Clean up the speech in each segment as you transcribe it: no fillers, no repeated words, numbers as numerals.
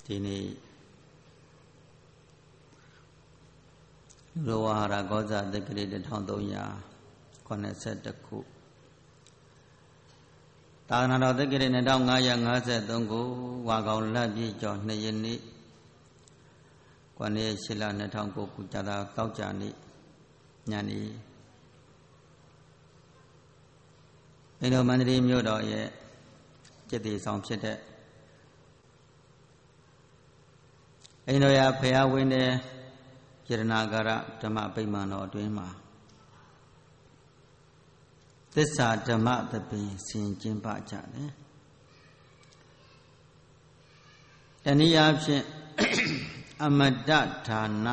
ဒီနေ့လောဝါရကောဇာတက္ကရီ1382ခုသာသနာတော်တက္ကရီ2553ခုဝါကောင်လပြည့်ကျော်2ရက်နေ့ကွန်ရက်8လ2009ခုကြာသာတောက်ကြနေ့ညနေအိန္ဒိယမန္တလေးမြို့တော်ရဲ့จิตတိဆောင်ဖြစ်တဲ့အိန္ဒိယဖရာဝင်းတဲ့ယရနာဂရဓမ္မဗိမာန်တော်အတွင်းမှာသစ္စာဓမ္မသဘင်ဆင်ကျင်းပကြတယ်တနည်းအားဖြင့်အမတဌာန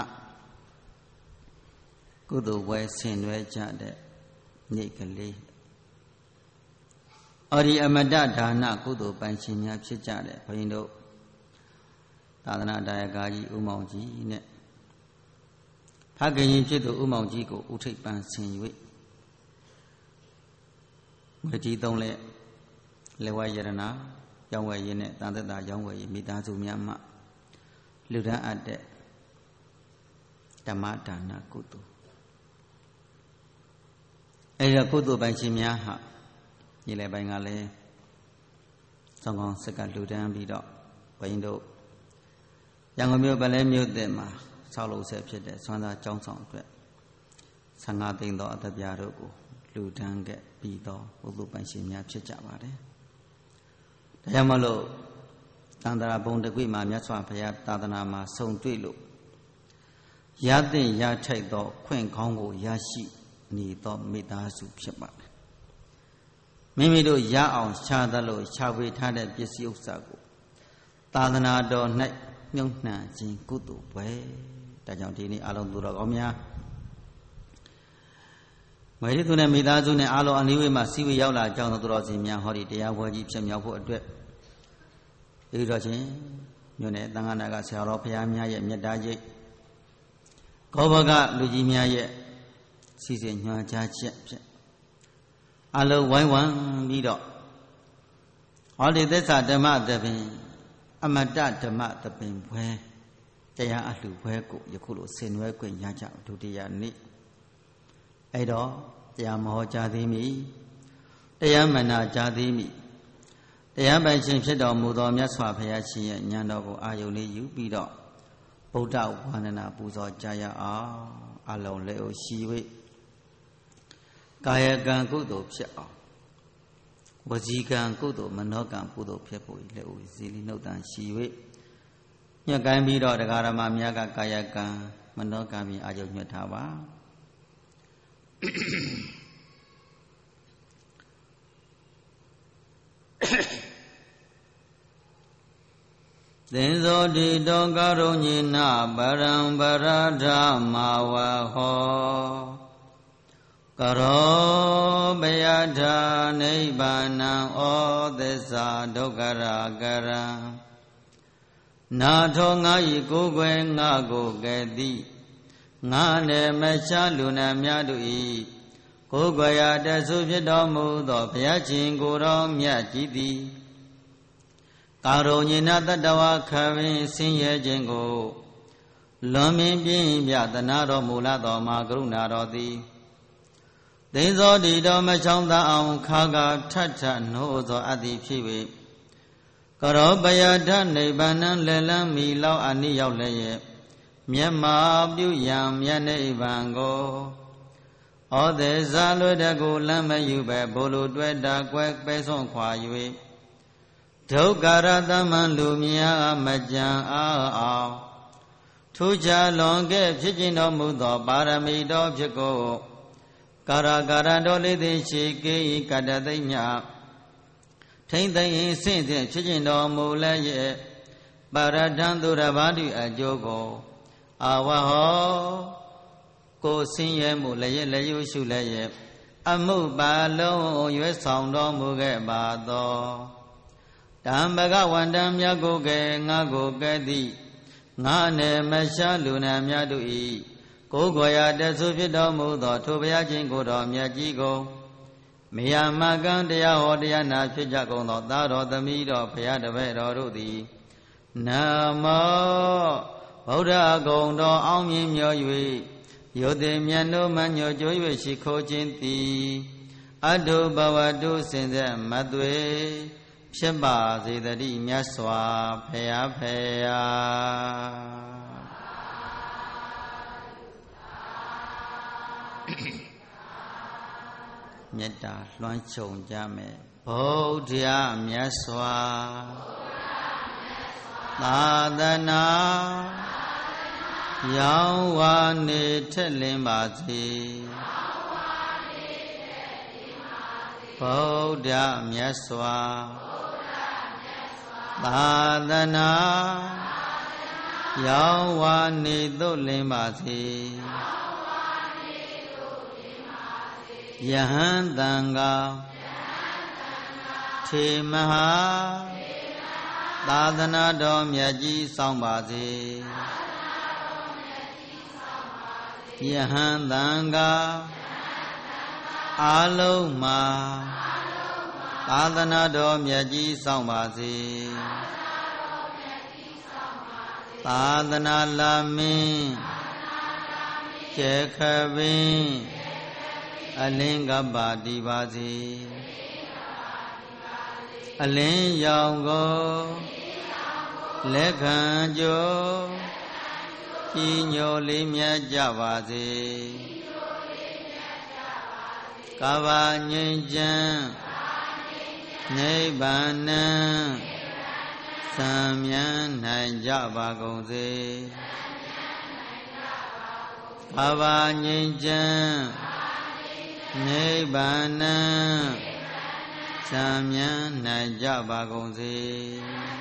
ကုသိုလ်ဝဲဆင်နွှဲကြတဲ့နေ့ကလေးအော်ဒီအမတဌာနကုသိုလ်ပိုင်ရှင်များဖြစ်ကြတဲ့ဘုန်းကြီးတို့သာသနာတရားကာကြီးဦးမောင်ကြီးနဲ့ဖခင်ကြီးဖြစ်သူဦးမောင်ကြီးကိုဥထိပ်ပန်းဆင်၍ငွေကြီးသုံးလက်ဝဲရတနာရောင်းဝယ်ရေးနဲ့တန်သက်တာရောင်းဝယ်ရေးမိသားစုများမှလူဒန်းအပ်တဲ့ဓမ္မဒါနကုသိုလ်အဲဒီကုသိုလ်ပိုင်ရှင်များဟာညီလေးပိုင်းကလည်းစောင်းကောင်းစက်ကလူဒန်းပြီးတော့ဘုန်းကြီးတို့ရန်ကုန်မြို့ပလဲမြို့သစ်မှာဆောက်လုပ်ဆဲဖြစ်တဲ့ဆွမ်းသားကျောင်းဆောင်အတွက်15သိန်းသောအသက်ပြားတို့ကိုလူဒန်းခဲ့ပြီးတော့ဘုသူပိုင်ရှင်များဖြစ်ကြပါတယ်။ဒါကြောင့်မလို့တန်တရာဘုံတကွိမှာမြတ်စွာဘုရားသာသနာမှာစုံတွေ့လို့ရသင့်ရထိုက်သောခွင့်ကောင်းကိုရရှိနေသောမိသားစုဖြစ်ပါတယ်။မိမိတို့ရအောင်ရှားသလို့ရှားဝေထားတဲ့ပစ္စည်းဥစ္စာကိုသာသနာတော်၌မြုပ်နှံခြင်းကုသိုလ်ပဲဒါကြောင့်ဒီနေ့အလုံးသူတော်ကောင်းများမရိသူနဲ့မိသားစုနဲ့အလုံးအနိဝေးမှာစီဝေရောက်လာကြောင်းသူတော်စင်များဟောဒီတရားပွဲကြီးဖြစ်မြောက်ဖို့အတွက်ဒီတော်ချင်းမြို့နယ်သံဃာနာကဆရာတော်ဘုရားများရဲ့မြတ်တာရိပ်ကောဘကလူကြီးများရဲ့စီစဉ်ညွှန်ကြားချက်ဖြစ်အလုံးဝိုင်းဝန်းပြီးတော့ဟောဒီသစ္စာဓမ္မသဘင်အမတဓမ္မသဘင်ဘွဲတရားအလှဘွဲကိုယခုလိုဆင်နွှဲခွင့်ရကြဒုတိယနေ့အဲ့တော့တရားမဟောကြားသေးမီတရားမနာကြားသေးမီတရားပိုင်ရှင်ဖြစ်တော်မူသောမြတ်စွာဘုရားရှင်ရဲ့ဉာဏ်တော်ကိုအာယုန်လေးယူပြီးတော့ဗုဒ္ဓဝန္ဒနာပူဇော်ကြရအောင်အလုံးလေးကိုရှိ၍ကာယကံကုသိုလ်ဖြစ်အောင်ဝစီကံကုသိုလ်မနောကံကုသိုလ်ဖြစ်ဖို့လက်ဦးဇီလီနှုတ်တန်ရှိ၍ညှက်ကိုင်းပြီးတော့တရားဓမ္မများကကာယကံမနောကံပြီးအာယုညွှတ်ထားပါသင်္ဇောတိတောကရုဏိနပရံပရဓမ္မဝဟောကရောပယထာနိဗ္ဗာနံဩသစ္စာဒုက္ခရာကရံနာထောငါဤကိုယ်ွယ်ငါကိုကဲ့သိငါနဲ့မရှားလူနာများတို့ဤကိုယ်ွယ်ရာတဆုဖြစ်တော်မူသောဘုရားရှင်ကိုယ်တော်မြတ်ကြီးသည်ကာရုဏိနတတဝခဝင်းဆင်းရဲခြင်းကိုလွန်မြင်ပြင်းပြသနာတော်မူလာသောမှာကရုဏာတော်သည်သိဇောတိတော်မချောင်းသာအောင်ခါကထထနှိုးသောအသည်ဖြစ်၍ကရောပယထနိဗ္ဗာန်လက်လန်းမီလောက်အနိရောက်လည်းရဲ့မျက်မှောက်ပြုရန်မြတ်နိဗ္ဗာန်ကိုဩသေဇာလွတ်တကူလမ်းမယူပဲဘိုလ်လိုတွေ့တာကွယ်ပဲစွန့်ခွာ၍ဒုက္ခရသမန်လူများမကြံအောင်ထူးခြားလွန်ခဲ့ဖြစ်ခြင်းတော်မူသောပါရမီတော်ဖြစ်ကိုကာရကာရတော်လေးသည်ရှိကေဤကတ္တသိမြထိမ့်သိမ့်ဆင့်တဲ့ဖြစ်ခြင်းတော်မူလည်းရဲ့ပါရဒံသူရဘာတိအကျိုးကိုအာဝဟောကိုဆင်းရဲမှုလည်းလည်းယူရှုလည်းရဲ့အမှုပါလုံးရွယ်ဆောင်တော်မူခဲ့ပါသောတံဘဂဝန္တံမြတ်ကိုကဲငါကိုကဲ့သိငါနဲ့မရှားလူနာများတို့ဤကိုယ်ကိုယ်ရာတဆုဖြစ်တော်မူသောထိုဘုရားရှင်ကိုယ်တော်မြတ်ကြီးကိုမေယမကံတရားဟောတရားနာဖြစ်ကြကုန်သောသားတော်သမီးတော်ဘုရားတပည့်တော်တို့သည် Nam mô Bồ Đà Công Đô Ông Miên Nhớ Duy Yo Te Mian Đô Man Nhớ Chối Về Sĩ Khô Trên Tì Adu Bава Du Sinh Thế Mát Tuế Phiết Bà Dị Tà Đi Miát Xóa Phaya Phaya Miết Đà Loan Chồng Cha Mẹ Bồ Đà Miát Xóa Tà Tà Na Yao Wa Ni Thết Linh Bà Dị Bồ Đà Miát Xóa Tà Tà Na Yao Wa Ni Thốt Linh Bà Dị Yahan Tanga Thi Maha Tà Tà Na Đô Miat Chí Song Bà Dị Yahan Tanga A Lâu Mà Tà Tà Na Đô Miat Chí Song Bà Dị Tà Tà Na La Minh Chế Khả Vinh A Linh Gấp Bà Đi Bà Dị A Linh Yào Gô Lê Khăn Chô Chi Nhô Lý Miat Chá Bà Dị Cả Bà Nhên Chán Niết Bàn Nang Sám Nhãn Hành Chá Bà Công Dị Cả Bà Nhên Chán Niết Bàn Nang Sám Nhãn Hành Chá Bà Công Dị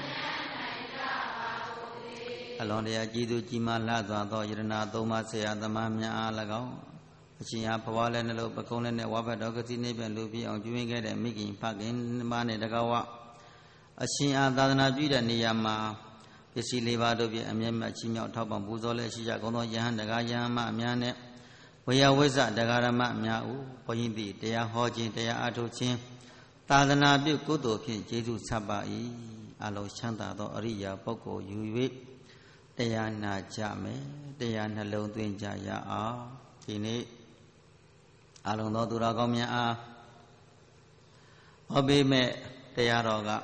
A Luန်တရားကြီးသူကြီးမားလှစွာသောယတနာသုံးပါးဆရာသမားများအား၎င်းအရှင်အားဘဝလည်းနှလုံးပကုံးလည်းနဲ့ဝါဘတ်တော်ကတိနိဗ္ဗာန်လူပြည့်အောင်ကျွေးခဲ့တဲ့မိခင်ဖခင်မနဲ့တကားဝအရှင်အားသာသနာပြုတဲ့နေရာမှာပစ္စည်းလေးပါးတို့ဖြင့်အမြဲမှချီးမြှောက်ထောက်ပံ့ပူဇော်လည်းရှိကြကုန်သောယဟန်တကားယဟန်မအများနဲ့ဝေယဝိဇ္ဇတကားရမအများဦးဘုန်းကြီးသည်တရားဟောခြင်းတရားအားထုတ်ခြင်းသာသနာပြုကုသိုလ်ဖြင့်ကျေးဇူးဆက်ပါ၏အလုံးချမ်းသာသောအရိယာပုဂ္ဂိုလ်ယူ၍တရားနာကြမယ်တရားနှလုံးသွင်းကြရအောင်ဒီနေ့အလုံးသောသူတော်ကောင်းများအားဟောပေးမဲ့တရားတော်က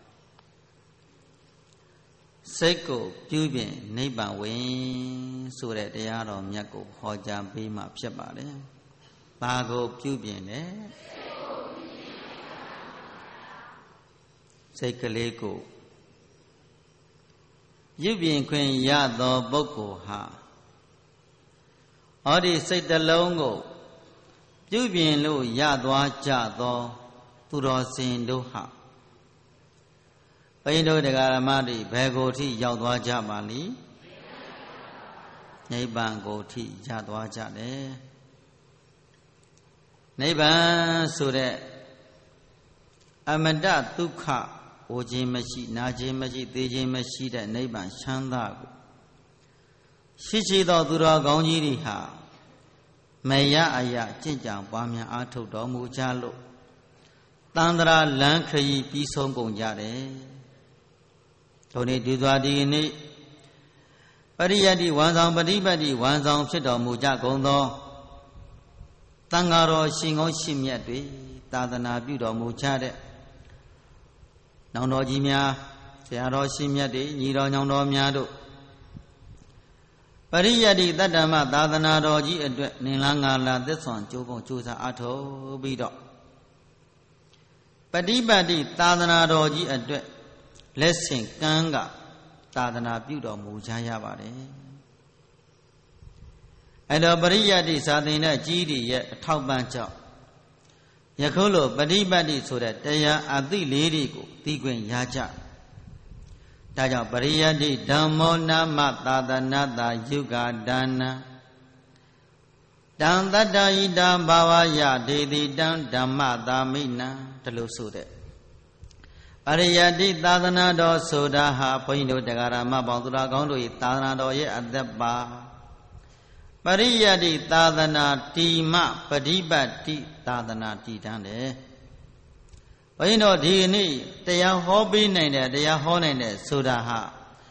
စိတ်ကိုပြုပြင်နိဗ္ဗာန်ဝင်ဆိုတဲ့တရားတော်မြတ်ကိုဟောကြားပေးမှဖြစ်ပါတယ်။ဘာကိုပြုပြင်လဲစိတ်ကလေးကိုပြုပြင်ခွင့်ရသောပုဂ္ဂိုလ်ဟာဟောဒီစိတ်တလုံးကိုပြုပြင်လို့ရသွားကြသောသူတော်စင်တို့ဟာဘိန်းတို့တရားဓမ္မတွေဘယ်ကိုထိရောက်သွားကြပါလိမ့်နိဗ္ဗာန်ကိုထိရသွားကြတယ်နိဗ္ဗာန်ဆိုတဲ့အမတဒုက္ခဟိုခြင်းမရှိနာခြင်းမရှိသေခြင်းမရှိတဲ့နိဗ္ဗာန်ချမ်းသာကိုရှိရှိသောသူတော်ကောင်းကြီးတွေဟာမရအရာကျင့်ကြံပွားများအားထုတ်တော်မူကြလို့တန္တရာလမ်းခရီးပြီးဆုံးကုန်ကြတယ်။တို့နေ့ဒီသွားဒီနေ့ပရိယတ္တိဝန်ဆောင်ပฏิပတ်တိဝန်ဆောင်ဖြစ်တော်မူကြကုန်သောတန်ဃာတော်ရှင်ကောင်းရှင်မြတ်တွေသာသနာပြုတော်မူကြတဲ့နောင်တော်ကြီးများဆရာတော်ရှင်မြတ်တွေညီတော်ညောင်တော်များတို့ပရိယတ္တိတတ္တမသာသနာတော်ကြီးအတွက်နင်္လာငါလာသစ္ဆွန်ကြိုးကုန်ကြိုးစားအားထုတ်ပြီးတော့ပฏิပတ်တိသာသနာတော်ကြီးအတွက်လက်ဆင့်ကမ်းကသာသနာပြုတော်မူကြရပါတယ်အဲ့တော့ပရိယတ္တိစာသင်တဲ့ကြီးတွေရဲ့အထောက်ပံ့ကြောင့်ယခုလိုပฏิပတ်တိဆိုတဲ့တရားအသိလေးတွေကိုသိခွင့်ရကြဒါကြောင့်ပရိယတ္တိဓမ္မောနာမသာသနာတာယုဂဒါနတံတတ္တဟိတံဘာဝယဒေတိတံဓမ္မတာမိနံတလို့ဆိုတဲ့ပရိယတ္တိသာသနာတော်ဆိုတာဟာဘုန်းကြီးတို့တရားဓမ္မပေါင်းသူတော်ကောင်းတို့၏သာသနာတော်ရဲ့အသက်ပါပရိယတ္တိသာသနာတိမပฏิပတ်တိသာသနာတည်တန်းတယ်ဘုန်းကြီးတို့ဒီနေ့တရားဟောပေးနိုင်တဲ့တရားဟောနိုင်တဲ့ဆိုတာဟာ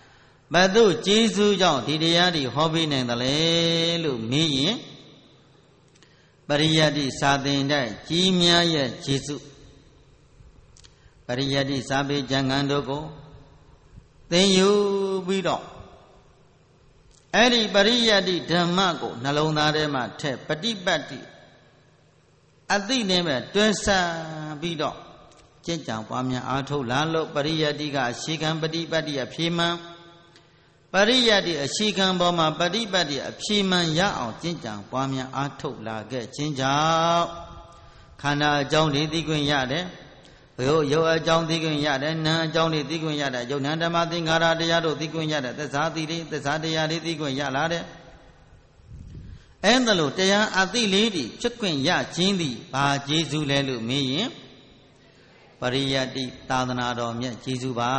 ဘသူကျေးဇူးကြောင့်ဒီတရားတွေဟောပေးနိုင်တယ်လေလို့မေးရင်ပရိယတ္တိစာသင်တဲ့ကြီးများရဲ့ကျေးဇူးပရိယတ္တိစာပေကျမ်းဂန်တို့ကိုသင်ယူပြီးတော့အဲ့ဒီပရိယတ္တိဓမ္မကိုနှလုံးသားထဲမှာထည့်ပฏิပတ်တိအသိနဲ့ပဲတွဲဆပြီးတော့ကျင့်ကြံပွားများအားထုတ်လာလို့ပရိယတ္တိကအရှိခံပฏิပတ်တိအဖြေမှန်ပရိယတ္တိအရှိခံပေါ်မှာပฏิပတ်တိအဖြေမှန်ရအောင်ကျင့်ကြံပွားများအားထုတ်လာခဲ့ခြင်းကြောင့်ခန္ဓာအကြောင်းတွေသိခွင့်ရတယ်ရုပ်အကြောင်းသိခွင့်ရတယ်နာမ်အကြောင်းတွေသိခွင့်ရတယ်ယုတ်နံဓမ္မသင်္ခါရတရားတို့သိခွင့်ရတယ်သစ္စာတိတွေသစ္စာတရားတွေသိခွင့်ရလာတယ်အဲ့ဒါလို့တရားအသိလေးတွေဖြစ်ခွင့်ရခြင်းသည်ဘာကျေးဇူးလဲလို့မေးရင်ပရိယတ္တိသာသနာတော်မြတ်ကျေးဇူးပါ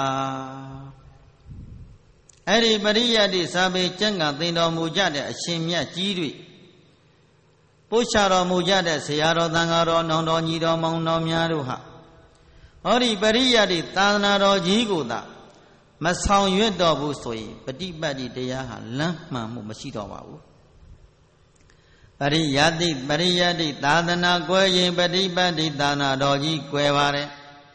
အဲ့ဒီပရိယတ္တိစာပေကျမ်းဂန်သင်တော်မူကြတဲ့အရှင်မြတ်ကြီးတွေပို့ချတော်မူကြတဲ့ဆရာတော်သံဃာတော်နောင်တော်ညီတော်မောင်တော်များတို့ဟာဟောဒီပရိယတ္တိသာသနာတော်ကြီးကိုသာမဆောင်ရွက်တော်ဘူးဆိုရင်ပฏิပတ်တိတရားဟာလမ်းမှန်မှုမရှိတော့ပါဘူးပရိယတ္တိသာသနာကွယ်ရင်ပฏิပတ်တိသာသနာတော်ကြီးကွယ်ပါတယ်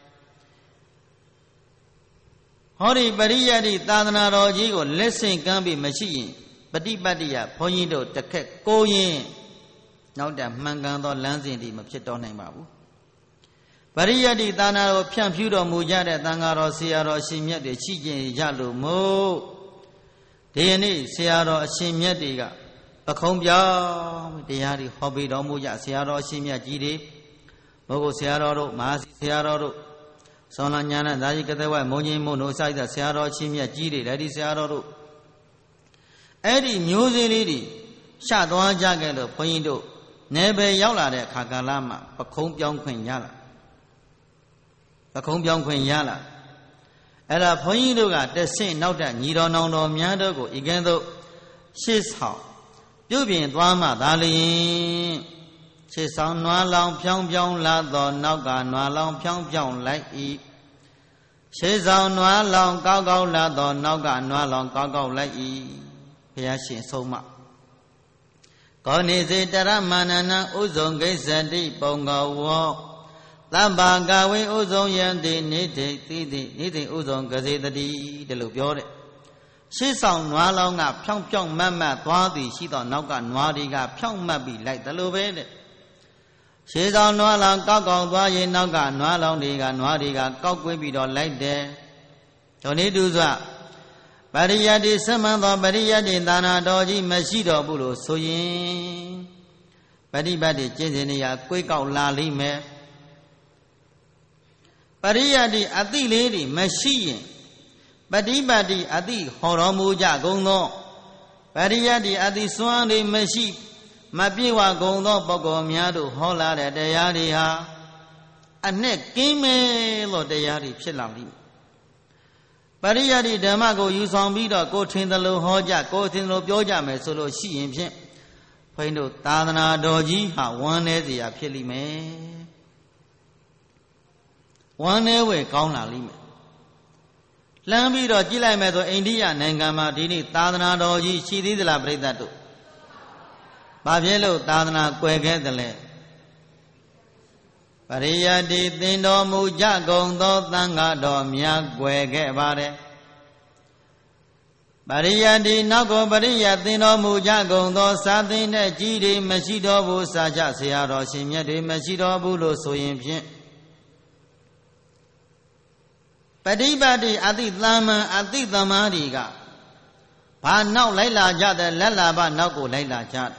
ဟောဒီပရိယတ္တိသာသနာတော်ကြီးကိုလက်ဆင့်ကမ်းပြီးမရှိရင်ပฏิပတ်တိကဘုန်းကြီးတို့တစ်ခက်ကိုရင်နောက်တမှန်ကန်သောလမ်းစဉ်ဒီမဖြစ်တော့နိုင်ပါဘူးပရိယတ္တိသာသနာတော်ဖြန့်ဖြူးတော်မူကြတဲ့သံဃာတော်ဆရာတော်အရှင်မြတ်တွေရှိခြင်းရလို့မို့ဒီနေ့ဆရာတော်အရှင်မြတ်တွေကပခုံးပြောင်းတရားတွေဟောပေးတော်မူကြဆရာတော်အရှင်မြတ်ကြီးတွေဘုဂုဆရာတော်တို့မဟာဆရာတော်တို့သောလညာဏသာယိကသဝမုံကြီးမုံတို့စိုက်တဲ့ဆရာတော်အရှင်မြတ်ကြီးတွေလည်းဒီဆရာတော်တို့အဲ့ဒီမျိုးစေ့လေးတွေရှသွားကြခဲ့လို့ဘုန်းကြီးတို့နယ်ပယ်ရောက်လာတဲ့အခါကာလမှာပခုံးပြောင်းခွင့်ရလာပခုံးပြောင်းခွင့်ရလာအဲ့ဒါဘုန်းကြီးတို့ကတဆင့်နောက်တဲ့ညီတော်နောင်တော်များတို့ကိုဤကဲ့သို့ရှေ့ဆောင်ပြုပြင်သွားမှသာလျှင်ရှေ့ဆောင်နွားလောင်ဖြောင်းဖြောင်းလာသောနောက်ကနွားလောင်ဖြောင်းဖြောင်းလိုက်၏ရှေ့ဆောင်နွားလောင်ကောက်ကောက်လာသောနောက်ကနွားလောင်ကောက်ကောက်လိုက်၏ဘုရားရှင်ဆုံးမကောနေစေတရမဏနဥဇုံကိစ္စတိပုံကောဝောသဗ္ဗကဝေဥဇုံယံတိနိတိတိတိနိတိဥဇုံကစေတတိတလို့ပြောတဲ့ရှေ့ဆောင်နွားလောင်းကဖြောင်းဖြောင်းမတ်မတ်သွားသည်ရှိသောနောက်ကနွားတွေကဖြောင်းမတ်ပြီးလိုက်တယ်လို့ပဲတဲ့ရှေ့ဆောင်နွားလောင်းကောက်ကောက်သွားရင်နောက်ကနွားလောင်းတွေကကောက်ကွင်းပြီးတော့လိုက်တယ်ဒုနိတုစွာပရိယတ္တိစမှန်သောပရိယတ္တိသာနာတော်ကြီးမရှိတော်ဘူးလို့ဆိုရင်ပฏิပတ်တိကျင့်စဉ်နေရာကွေးကောက်လာလိမ့်မယ်ပရိယတ္တိအတိလေးတွေမရှိရင်ပฏิပတ်တိအတိဟောတော်မူကြကုန်သောပရိယတ္တိအတိစွမ်းတွေမရှိမပြေဝကုန်သောပုဂ္ဂိုလ်များတို့ဟောလာတဲ့တရားတွေဟာအနဲ့ကင်းမဲ့သောတရားတွေဖြစ်လာလိမ့်မယ်ပရိယတ္တိဓမ္မကိုယူဆောင်ပြီးတော့ကိုထင်သလိုဟောကြကိုထင်သလိုပြောကြမယ်ဆိုလို့ရှိရင်ဖြင့်ဘုန်းတို့သာသနာတော်ကြီးဟာဝမ်းနည်းစရာဖြစ်လိမ့်မယ်ဝမ်းနည်းဝယ်ကောင်းလာလိမ့်မယ်လမ်းပြီးတော့ကြည့်လိုက်မယ်ဆိုအိန္ဒိယနိုင်ငံမှာဒီနေ့သာသနာတော်ကြီးရှိသေးသလားပြိဿတ်တို့ဘာဖြစ်လို့သာသနာကွယ်ခဲ့သလဲပရိယတ္တိသင်တော်မူကြကုန်သောသံဃာတော်များကွယ်ခဲ့ပါတယ်ပရိယတ္တိနောက်ကိုပရိယသင်တော်မူကြကုန်သောစာသင်တဲ့ကြီးတွေမရှိတော်ဘူးစာကြဆရာတော်ရှင်မြတ်တွေမရှိတော်ဘူးလို့ဆိုရင်ဖြင့်ပฏิပတ်တိအတိသမ္မာအတိသမားတွေကဘာနောက်လိုက်လာကြတဲ့လက်လာဘနောက်ကိုလိုက်လာကြတယ်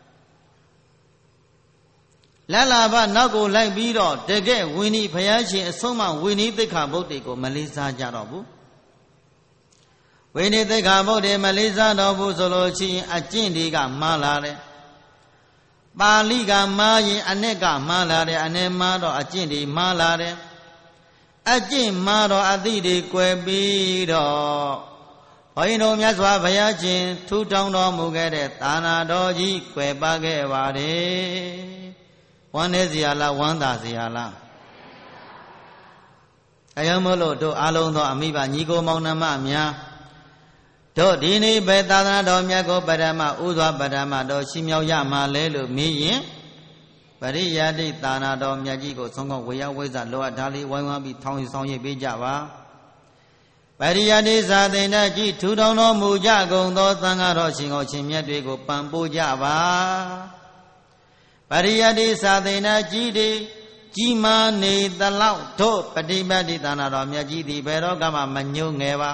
လက်လာဘနောက်ကိုလိုက်ပြီးတော့တကယ်ဝိနည်းဘုရားရှင်အဆုံးမဝိနည်းသိက္ခာပုဒ်တွေကိုမလေးစားကြတော့ဘူးဝိနည်းသိက္ခာပုဒ်တွေမလေးစားတော့ဘူးဆိုလို့ရှိရင်အကျင့်တွေကမှားလာတယ်ပါဠိကမှားရင်အ내ကမှားလာတယ်အ내မှားတော့အကျင့်တွေမှားလာတယ်အကျင့်မှားတော့အသိတွေကွယ်ပြီးတော့ဘုန်းကြီးတို့မြတ်စွာဘုရားရှင်ထူထောင်တော်မူခဲ့တဲ့သာနာတော်ကြီးကွယ်ပါခဲ့ပါတယ်ဝမ်းနည်းစရာလားဝမ်းသာစရာလားအယံမို့လို့တို့အားလုံးသောအမိဘညီကိုမောင်နှမများတို့ဒီနေ့ပဲသာသနာတော်မြတ်ကိုပရမဥစွာပရမတော်ရှိမြောက်ရမှာလဲလို့မေးရင်ပရိယတ္တိသာသနာတော်မြတ်ကြီးကိုဆုံးကောဝေယဝိဇ္ဇလောအပ်ထားလေးဝိုင်းဝန်းပြီးထောင်းဆောင်ရပေးကြပါပရိယတ္တိသာသနာကြီးထူထောင်တော်မူကြကုန်သောသံဃာတော်ရှင်ကိုရှင်မြတ်တွေကိုပံ့ပိုးကြပါပရိယတ္တိသာသနာကြီးတွေကြီးမားနေသလောက်တို့ပฏิပတ်တိသာသနာတော်မြတ်ကြီးသည်ဘယ်တော့မှမညှို့ငယ်ပါ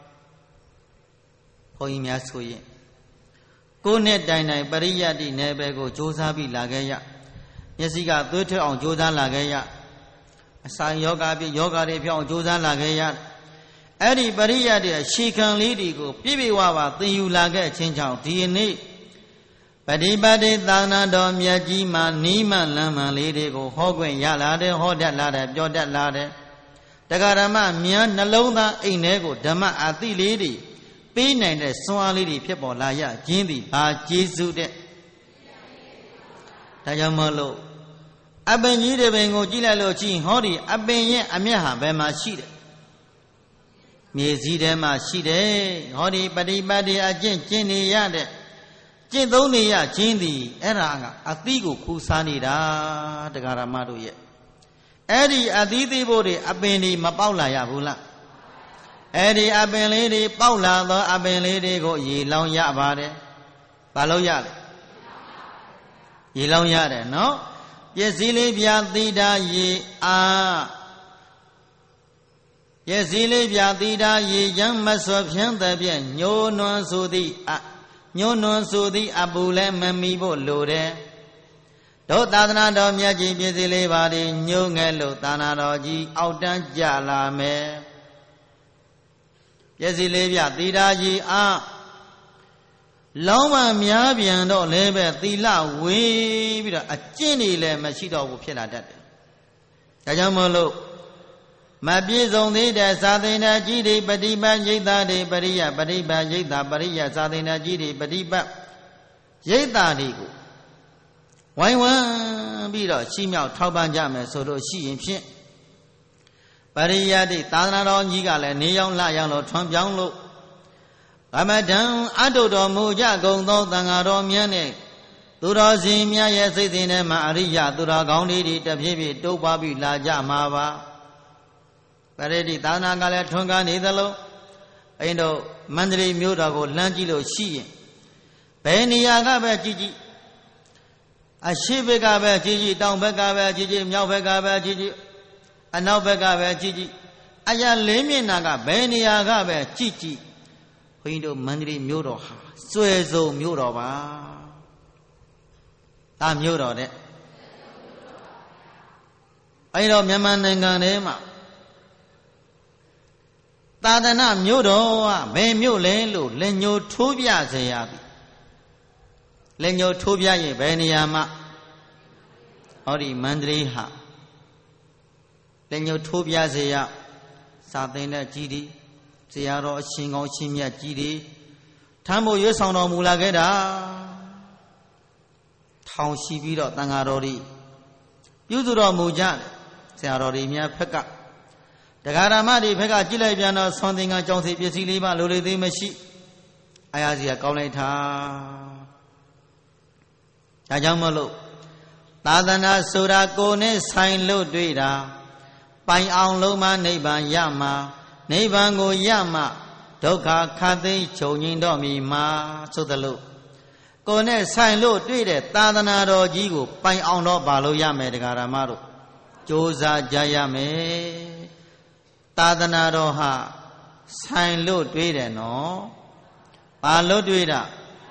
ဘုန်းကြီးများဆိုရင်ကိုယ်နဲ့တိုင်တိုင်ပရိယတ္တိနယ်ပယ်ကိုကြိုးစားပြီးလာခဲ့ရမျက်စိကသွေးထွက်အောင်ကြိုးစားလာခဲ့ရအစာယောဂပြည့်ယောဂတွေဖြစ်အောင်ကြိုးစားလာခဲ့ရအဲ့ဒီပရိယတ္တိအရှိခံလေးတွေကိုပြည့်ပြည့်ဝဝသင်ယူလာခဲ့ခြင်းကြောင့်ဒီနေ့ပฏิပတ်တိသာသနာတော်မြတ်ကြီးမှာနိမလမ်းမှန်လေးတွေကိုဟောခွင့်ရလာတယ်ဟောတတ်လာတယ်ပြောတတ်လာတယ်တရားဓမ္မမြန်နှလုံးသားအိမ်ထဲကိုဓမ္မအသိလေးတွေပေးနိုင်တဲ့စွမ်းအားလေးတွေဖြစ်ပေါ်လာရခြင်းသည်ဘာကျေးဇူးတဲ့ဒါကြောင့်မလို့အပင်ကြီးတစ်ပင်ကိုကြည့်လိုက်လို့ချင်းဟောဒီအပင်ရဲ့အမျက်ဟာဘယ်မှာရှိတယ်မြေစည်းထဲမှာရှိတယ်ဟောဒီပฏิပတ်တိအကျင့်ကျင့်နေရတဲ့ကျင့်သုံးနေရခြင်းသည်အဲ့ဒါကအသီးကိုခူးစားနေတာတရားဓမ္မတို့ရဲ့အဲ့ဒီအသီးသေးဖို့တွေအပင်တွေမပေါက်လာရဘူးလားအဲ့ဒီအပင်လေးတွေပေါက်လာသောအပင်လေးတွေကိုရေလောင်းရပါတယ်ဘာလို့ရလဲရေလောင်းရတယ်နော်ပစ္စည်းလေးပြသီတာရေအားပစ္စည်းလေးပြသီတာရေရမ်းမဆွဖြန်းတဲ့ပြည့်ညိုနွမ်းဆိုသည့်ညိုနွမ်းဆိုသည့်အပူလည်းမမီဖို့လိုတယ်တို့သာသနာတော်မြတ်ကြီးပစ္စည်းလေးပါးညိုငဲလို့သာသနာတော်ကြီးအောက်တန်းကြလာမယ်ပစ္စည်းလေးပြသီတာရေအားလောင်းမများပြန်တော့လည်းပဲသီလဝေးပြီးတော့အကျင့်တွေလည်းမရှိတော့ဘူးဖြစ်လာတတ်တယ်။ဒါကြောင့်မို့လို့မပြည့်စုံသေးတဲ့သာသနာကြီးတွေပฏิပတ်ရိတ်တာတွေပရိယပฏิပတ်ရိတ်တာပရိယသာသနာကြီးတွေပฏิပတ်ရိတ်တာတွေကိုဝိုင်းဝန်းပြီးတော့ရှိမြောက်ထောက်ပံ့ကြမယ်ဆိုလို့ရှိရင်ဖြင့်ပရိယတိသာသနာတော်ကြီးကလည်းနေရောက်လရောက်လို့ထွန်းပြောင်းလို့ကမ္မထံအတုတော်မူကြကုန်သောသံဃာတော်မြတ်နဲ့သူတော်စင်များရဲ့စိတ်စဉ်ထဲမှာအရိယသူတော်ကောင်းတွေတဖြည်းဖြည်းတိုးပွားပြီးလာကြမှာပါပရိတိသာသနာကလည်းထွန်းကားနေသလိုအဲ့တော့မန္တလေးမြို့တော်ကိုလှမ်းကြည့်လို့ရှိရင်ဘယ်နေရာကပဲကြည့်ကြည့်အရှိဘက်ကပဲကြည့်ကြည့်တောင်ဘက်ကပဲကြည့်ကြည့်မြောက်ဘက်ကပဲကြည့်ကြည့်အနောက်ဘက်ကပဲကြည့်ကြည့်အရာလေးမျက်နှာကဘယ်နေရာကပဲကြည့်ကြည့်ဘုန်းကြီးတို့မန္တလေးမြို့တော်ဟာစွဲစုံမြို့တော်ပါဒါမြို့တော်တဲ့အဲ့တော့မြန်မာနိုင်ငံထဲမှာသာသနာမြို့တော်ကဘယ်မြို့လဲလို့လက်ညှိုးထိုးပြစေရပြီလက်ညှိုးထိုးပြရင်ဘယ်နေရာမှာဟောဒီမန္တလေးဟာလက်ညှိုးထိုးပြစေရစာသင်တဲ့ကြီးဒီဆရာတော်အရှင်ကောင်းရှင်မြတ်ကြီးဒီထမ်းဖို့ရွေးဆောင်တော်မူလာခဲ့တာထောင်ရှိပြီးတော့တန်ဃာတော်တွေပြုစုတော်မူကြဆရာတော်တွေများဖက်ကတရားဓမ္မတွေဖက်ကကြည့်လိုက်ပြန်တော့ဆွမ်းသင်္ကန်းကြောင်းစီပစ္စည်းလေးပါလိုလေသေးမရှိအားရစီကကောင်းလိုက်တာဒါကြောင့်မလို့သာသနာဆိုတာကိုယ်နဲ့ဆိုင်လို့တွေ့တာပိုင်အောင်လုံးမနိဗ္ဗာန်ရမှာနိဗ္ဗာန်ကိုရမှဒုက္ခခတ်သိမ်းချုပ်ငြိမ်တော့မည်မှာဆိုသလိုကိုယ်နဲ့ဆိုင်လို့တွေ့တဲ့သာသနာတော်ကြီးကိုပိုင်အောင်တော့ဘာလို့ရမယ်တရားဓမ္မတို့ကြိုးစားကြရမယ်သာသနာတော်ဟာဆိုင်လို့တွေ့တယ်နော်ဘာလို့တွေ့တာ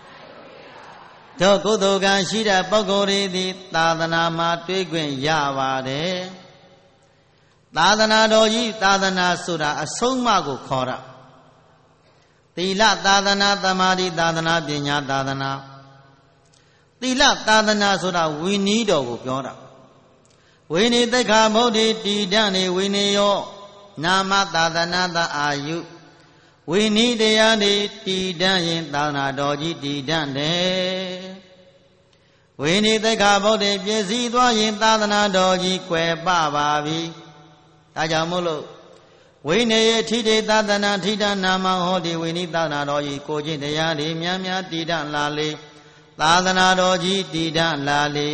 တို့ကုသိုလ်ကံရှိတဲ့ပုဂ္ဂိုလ်တွေသည်သာသနာမှာတွေ့ခွင့်ရပါတယ်သာသနာတော်ကြီးသာသနာဆိုတာအဆုံးအမကိုခေါ်တာသီလသာသနာသမာဓိသာသနာပညာသာသနာသီလသာသနာဆိုတာဝိနည်းတော်ကိုပြောတာဝိနည်းသိက္ခာမုဒ္ဓိတည်တံ့နေဝိနည်းယောနာမသာသနာတအာယုဝိနည်းတရားတွေတည်တံ့ရင်သာသနာတော်ကြီးတည်တံ့တယ်ဝိနည်းသိက္ခာမုဒ္ဓိပြည့်စည်သွားရင်သာသနာတော်ကြီးကွယ်ပပါပြီဒါကြောင့်မို့လို့ဝဝိနေယထိတေသဒနာထိတနာမဟောတိဝိနိသနာတော်ကြီးကိုချင်းတရားတွေများများတည်တလာလေသာသနာတော်ကြီးတည်တလာလေ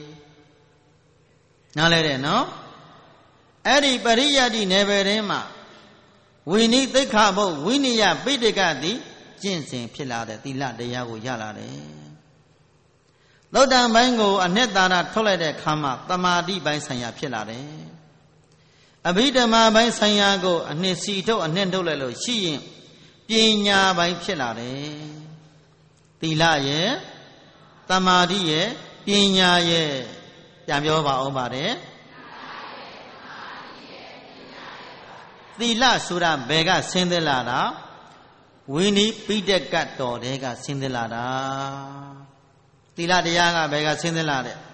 နားလဲတဲ့နော်အဲ့ဒီပရိယတ္တိနယ်ပယ်ထဲမှာဝိနိသိက္ခာဘုတ်ဝိနည်းပိဋကတိကျင့်စဉ်ဖြစ်လာတဲ့သီလတရားကိုရလာတယ်သုတ်တံပိုင်းကိုအနှစ်သာရထုတ်လိုက်တဲ့ခါမှာတမာတိပိုင်းဆိုင်ရာဖြစ်လာတယ်အဘိဓမ္မာပိုင်းဆိုင်ရာကိုအနှစ်စီထုတ်အနှစ်ထုတ်လိုက်လို့ရှိရင်ပညာပိုင်းဖြစ်လာတယ်သီလရဲ့တမာတိရဲ့ပညာရဲ့ပြန်ပြောပါအောင်ပါတယ်သီလဆိုတာဘယ်ကဆင်းသက်လာတာဝိနည်းပိဋကတ်တော်တဲကဆင်းသက်လာတာသီလတရားကဘယ်ကဆင်းသက်လာတဲ့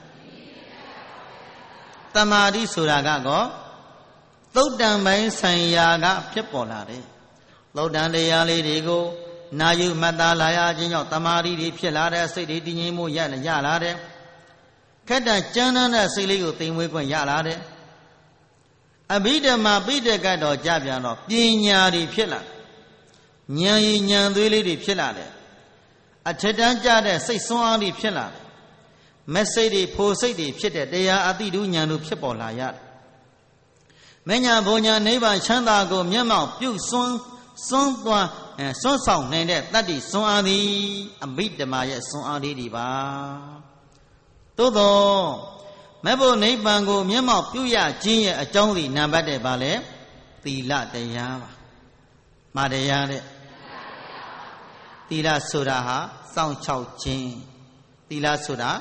တမာတိဆိုတာကောသုတ်တံပိုင်းဆိုင်ရာကဖြစ်ပေါ်လာတယ်သုတ်တံတရားလေးတွေကိုနာယူမှတ်သားလာရခြင်းကြောင့်တမာတိတွေဖြစ်လာတဲ့စိတ်တွေတည်ငြိမ်မှုရလာတယ်ခက်တံကြမ်းတမ်းတဲ့စိတ်လေးကိုသိမ်မွေးခွင့်ရလာတယ်အဘိဓမ္မာပိဋကတ်တော်ကြပြန်တော့ပညာတွေဖြစ်လာဉာဏ်ရည်ဉာဏ်သွေးလေးတွေဖြစ်လာတယ်အထက်တန်းကြတဲ့စိတ်ဆွမ်းအားတွေဖြစ်လာတယ်မက်စိတ်တွေဖိုစိတ်တွေဖြစ်တဲ့တရားအတိတုဉာဏ်တို့ဖြစ်ပေါ်လာရတယ်မညာဘုံညာနိဗ္ဗာန်ချမ်းသာကိုမျက်မှောက်ပြုစွန်းဆောင်နိုင်တဲ့တတ္တိစွမ်းအားသည်အဘိဓမ္မာရဲ့စွမ်းအားလေးတွေပါသို့သောမဲ့ဖို့နိဗ္ဗာန်ကိုမျက်မှောက်ပြုရခြင်းရဲ့အကြောင်းဒီနံပါတ်တဲ့ပါလေသီလတရားပါမာတရားတဲ့သီလဆိုတာဟာစောင့်ချောက်ခြင်းသီလဆိုတာ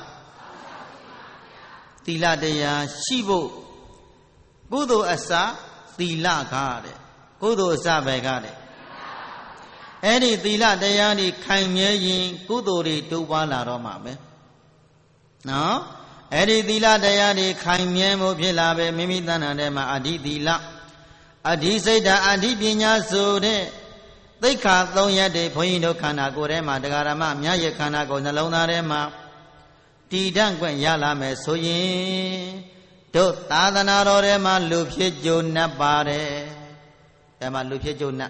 သီလတရားရှိဖို့ကုသိုလ်အစသီလကားတဲ့ကုသိုလ်အစပဲကားတဲ့အဲ့ဒီသီလတရားတွေခိုင်မြဲရင်ကုသိုလ်တွေတိုးပွားလာတော့မှာပဲနော်အဲ့ဒီသီလတရားတွေခိုင်မြဲမှုဖြစ်လာပဲမိမိတဏ္ဍာထဲမှာအဓိသီလအဓိစိတ်ဓာအဓိပညာဆိုတဲ့သိက္ခာ3ရပ်တွေဘုန်းကြီးတို့ခန္ဓာကိုယ်ထဲမှာတရားဓမ္မမြတ်ရဲ့ခန္ဓာကိုယ်နှလုံးသားထဲမှာတည်တံ့ခွင့်ရလာမယ်ဆိုရင်တို့သာသနာတော်ထဲမှာလူဖြစ်ကြုံ납ပါတယ်ဒါမှလူဖြစ်ကြုံ납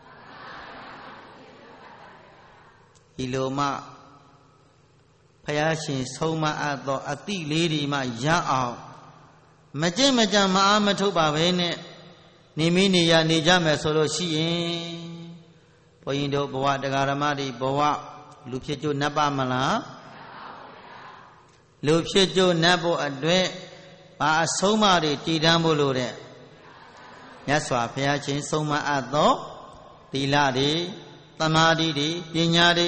ဒီလိုမှဖယားရှင်ဆုံးမအပ်သောအတိလေးတွေမှရအောင်မကြင့်မကြံမအားမထုတ်ပါပဲနဲ့နေမိနေရနေကြမယ်ဆိုလို့ရှိရင်ဘုန်းကြီးတို့ဘဝတရားဓမ္မတွေဘဝလူဖြစ်ကြုံ납ပါမလားလူဖြစ်ကြုံ납ဖို့အတွက်ဘာအဆုံးအမတွေတည်တံ့ဖို့လို့တဲ့မြတ်စွာဘုရားရှင်ဆုံးမအပ်သောသီလတွေသမာဓိတွေပညာတွေ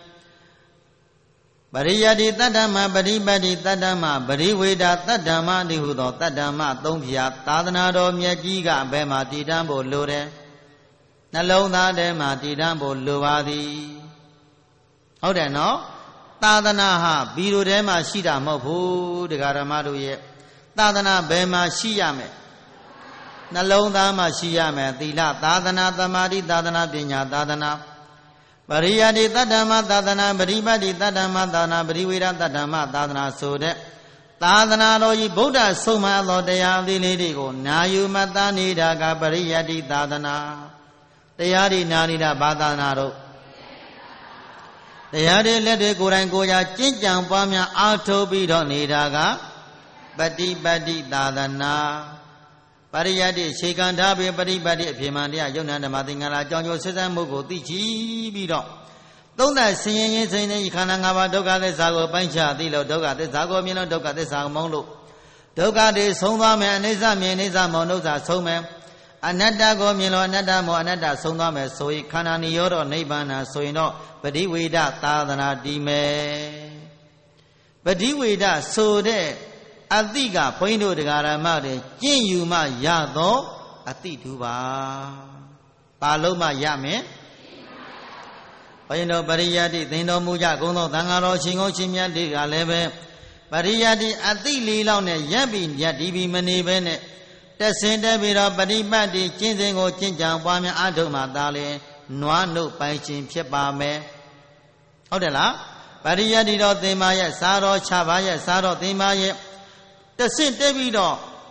ပရိယတ္တိတတ္တမပရိပတ်တိတတ္တမပရိဝေဒတတ္တမတိဟုသောတတ္တမသုံးဖြာသာသနာတော်မြတ်ကြီးကဘယ်မှာတည်တံ့ဖို့လိုတယ်နှလုံးသားထဲမှာတည်တံ့ဖို့လိုပါသည်ဟုတ်တယ်နော်သာသနာဟာဘီလိုထဲမှာရှိတာမဟုတ်ဘူးတရားဓမ္မတို့ရဲ့သာသနာဘယ်မှာရှိရမယ်နှလုံးသားမှာရှိရမယ်သီလသာသနာသမာဓိသာသနာပညာသာသနာပရိယတ္တိတတ္တမသာသနာပရိပတ်တိတတ္တမသာသနာပရိဝေဒတတ္တမသာသနာဆိုတဲ့သာသနာတော်ကြီးဗုဒ္ဓဆုံးမသောတရားအသီးလေးတွေကိုနာယူမှတ်သားနေတာကပရိယတ္တိသာသနာတရားဒီနာနေတာဘာသာနာတို့တရားတွေလက်တွေကိုယ်တိုင်ကိုယ်ရာကျင့်ကြံပွားများအားထုတ်ပြီးတော့နေတာကပฏิပတ်တိသာသနာပရိယတ္တိခြေခံထားပြီးပฏิပတ်တိအဖြစ်မှန်တရားယုံနာဓမ္မသင်္ကန်းလာအကြောင်းကျိုးဆက်ဆံမှုကိုသိကြည့်ပြီးတော့သုံးသက်ဆင်းရဲခြင်းစိတ်နဲ့ခန္ဓာ၅ပါးဒုက္ခသစ္စာကိုပိုင်းခြားသိလို့ဒုက္ခသစ္စာကိုမြင်လို့ဒုက္ခသစ္စာကိုမုန်းလို့ဒုက္ခတွေဆုံးသွားမယ်အနိစ္စမြင်အနိစ္စမောဒုက္ခဆုံးမယ်အနတ္တကိုမြင်လို့အနတ္တမောအနတ္တဆုံးသွားမယ်ဆိုရင်ခန္ဓာနိရောဓနိဗ္ဗာန်ဆိုရင်တော့ပฏิဝေဒသာသနာတည်မယ်ပฏิဝေဒဆိုတဲ့အတိကဘုန်းကြီးတို့တရားဓမ္မတွေကျင့်ယူမှရသောအတိတူပါဘာလို့မှရမယ်ဘုန်းကြီးတို့ပရိယတ္တိသင်တော်မူကြဂုဏ်သောသံဃာတော်ရှင်ကိုရှင်မြတ်တွေကလည်းပဲပရိယတ္တိအတိလေးလောက်နဲ့ရပ်ပြီးရပ်ဒီပြီးမနေပဲနဲ့တက်စင်တက်ပြီးတော့ပฏิပတ်တိကျင့်စဉ်ကိုကျင့်ကြံပွားများအထုမှသာလေနွားနှုတ်ပိုင်ခြင်းဖြစ်ပါမယ်ဟုတ်တယ်လားပရိယတ္တိတော်သင်္မာရဲ့စားတော်ခြားပါရဲ့စားတော်သင်္မာရဲ့တဆင့်တက်ပြီးတော့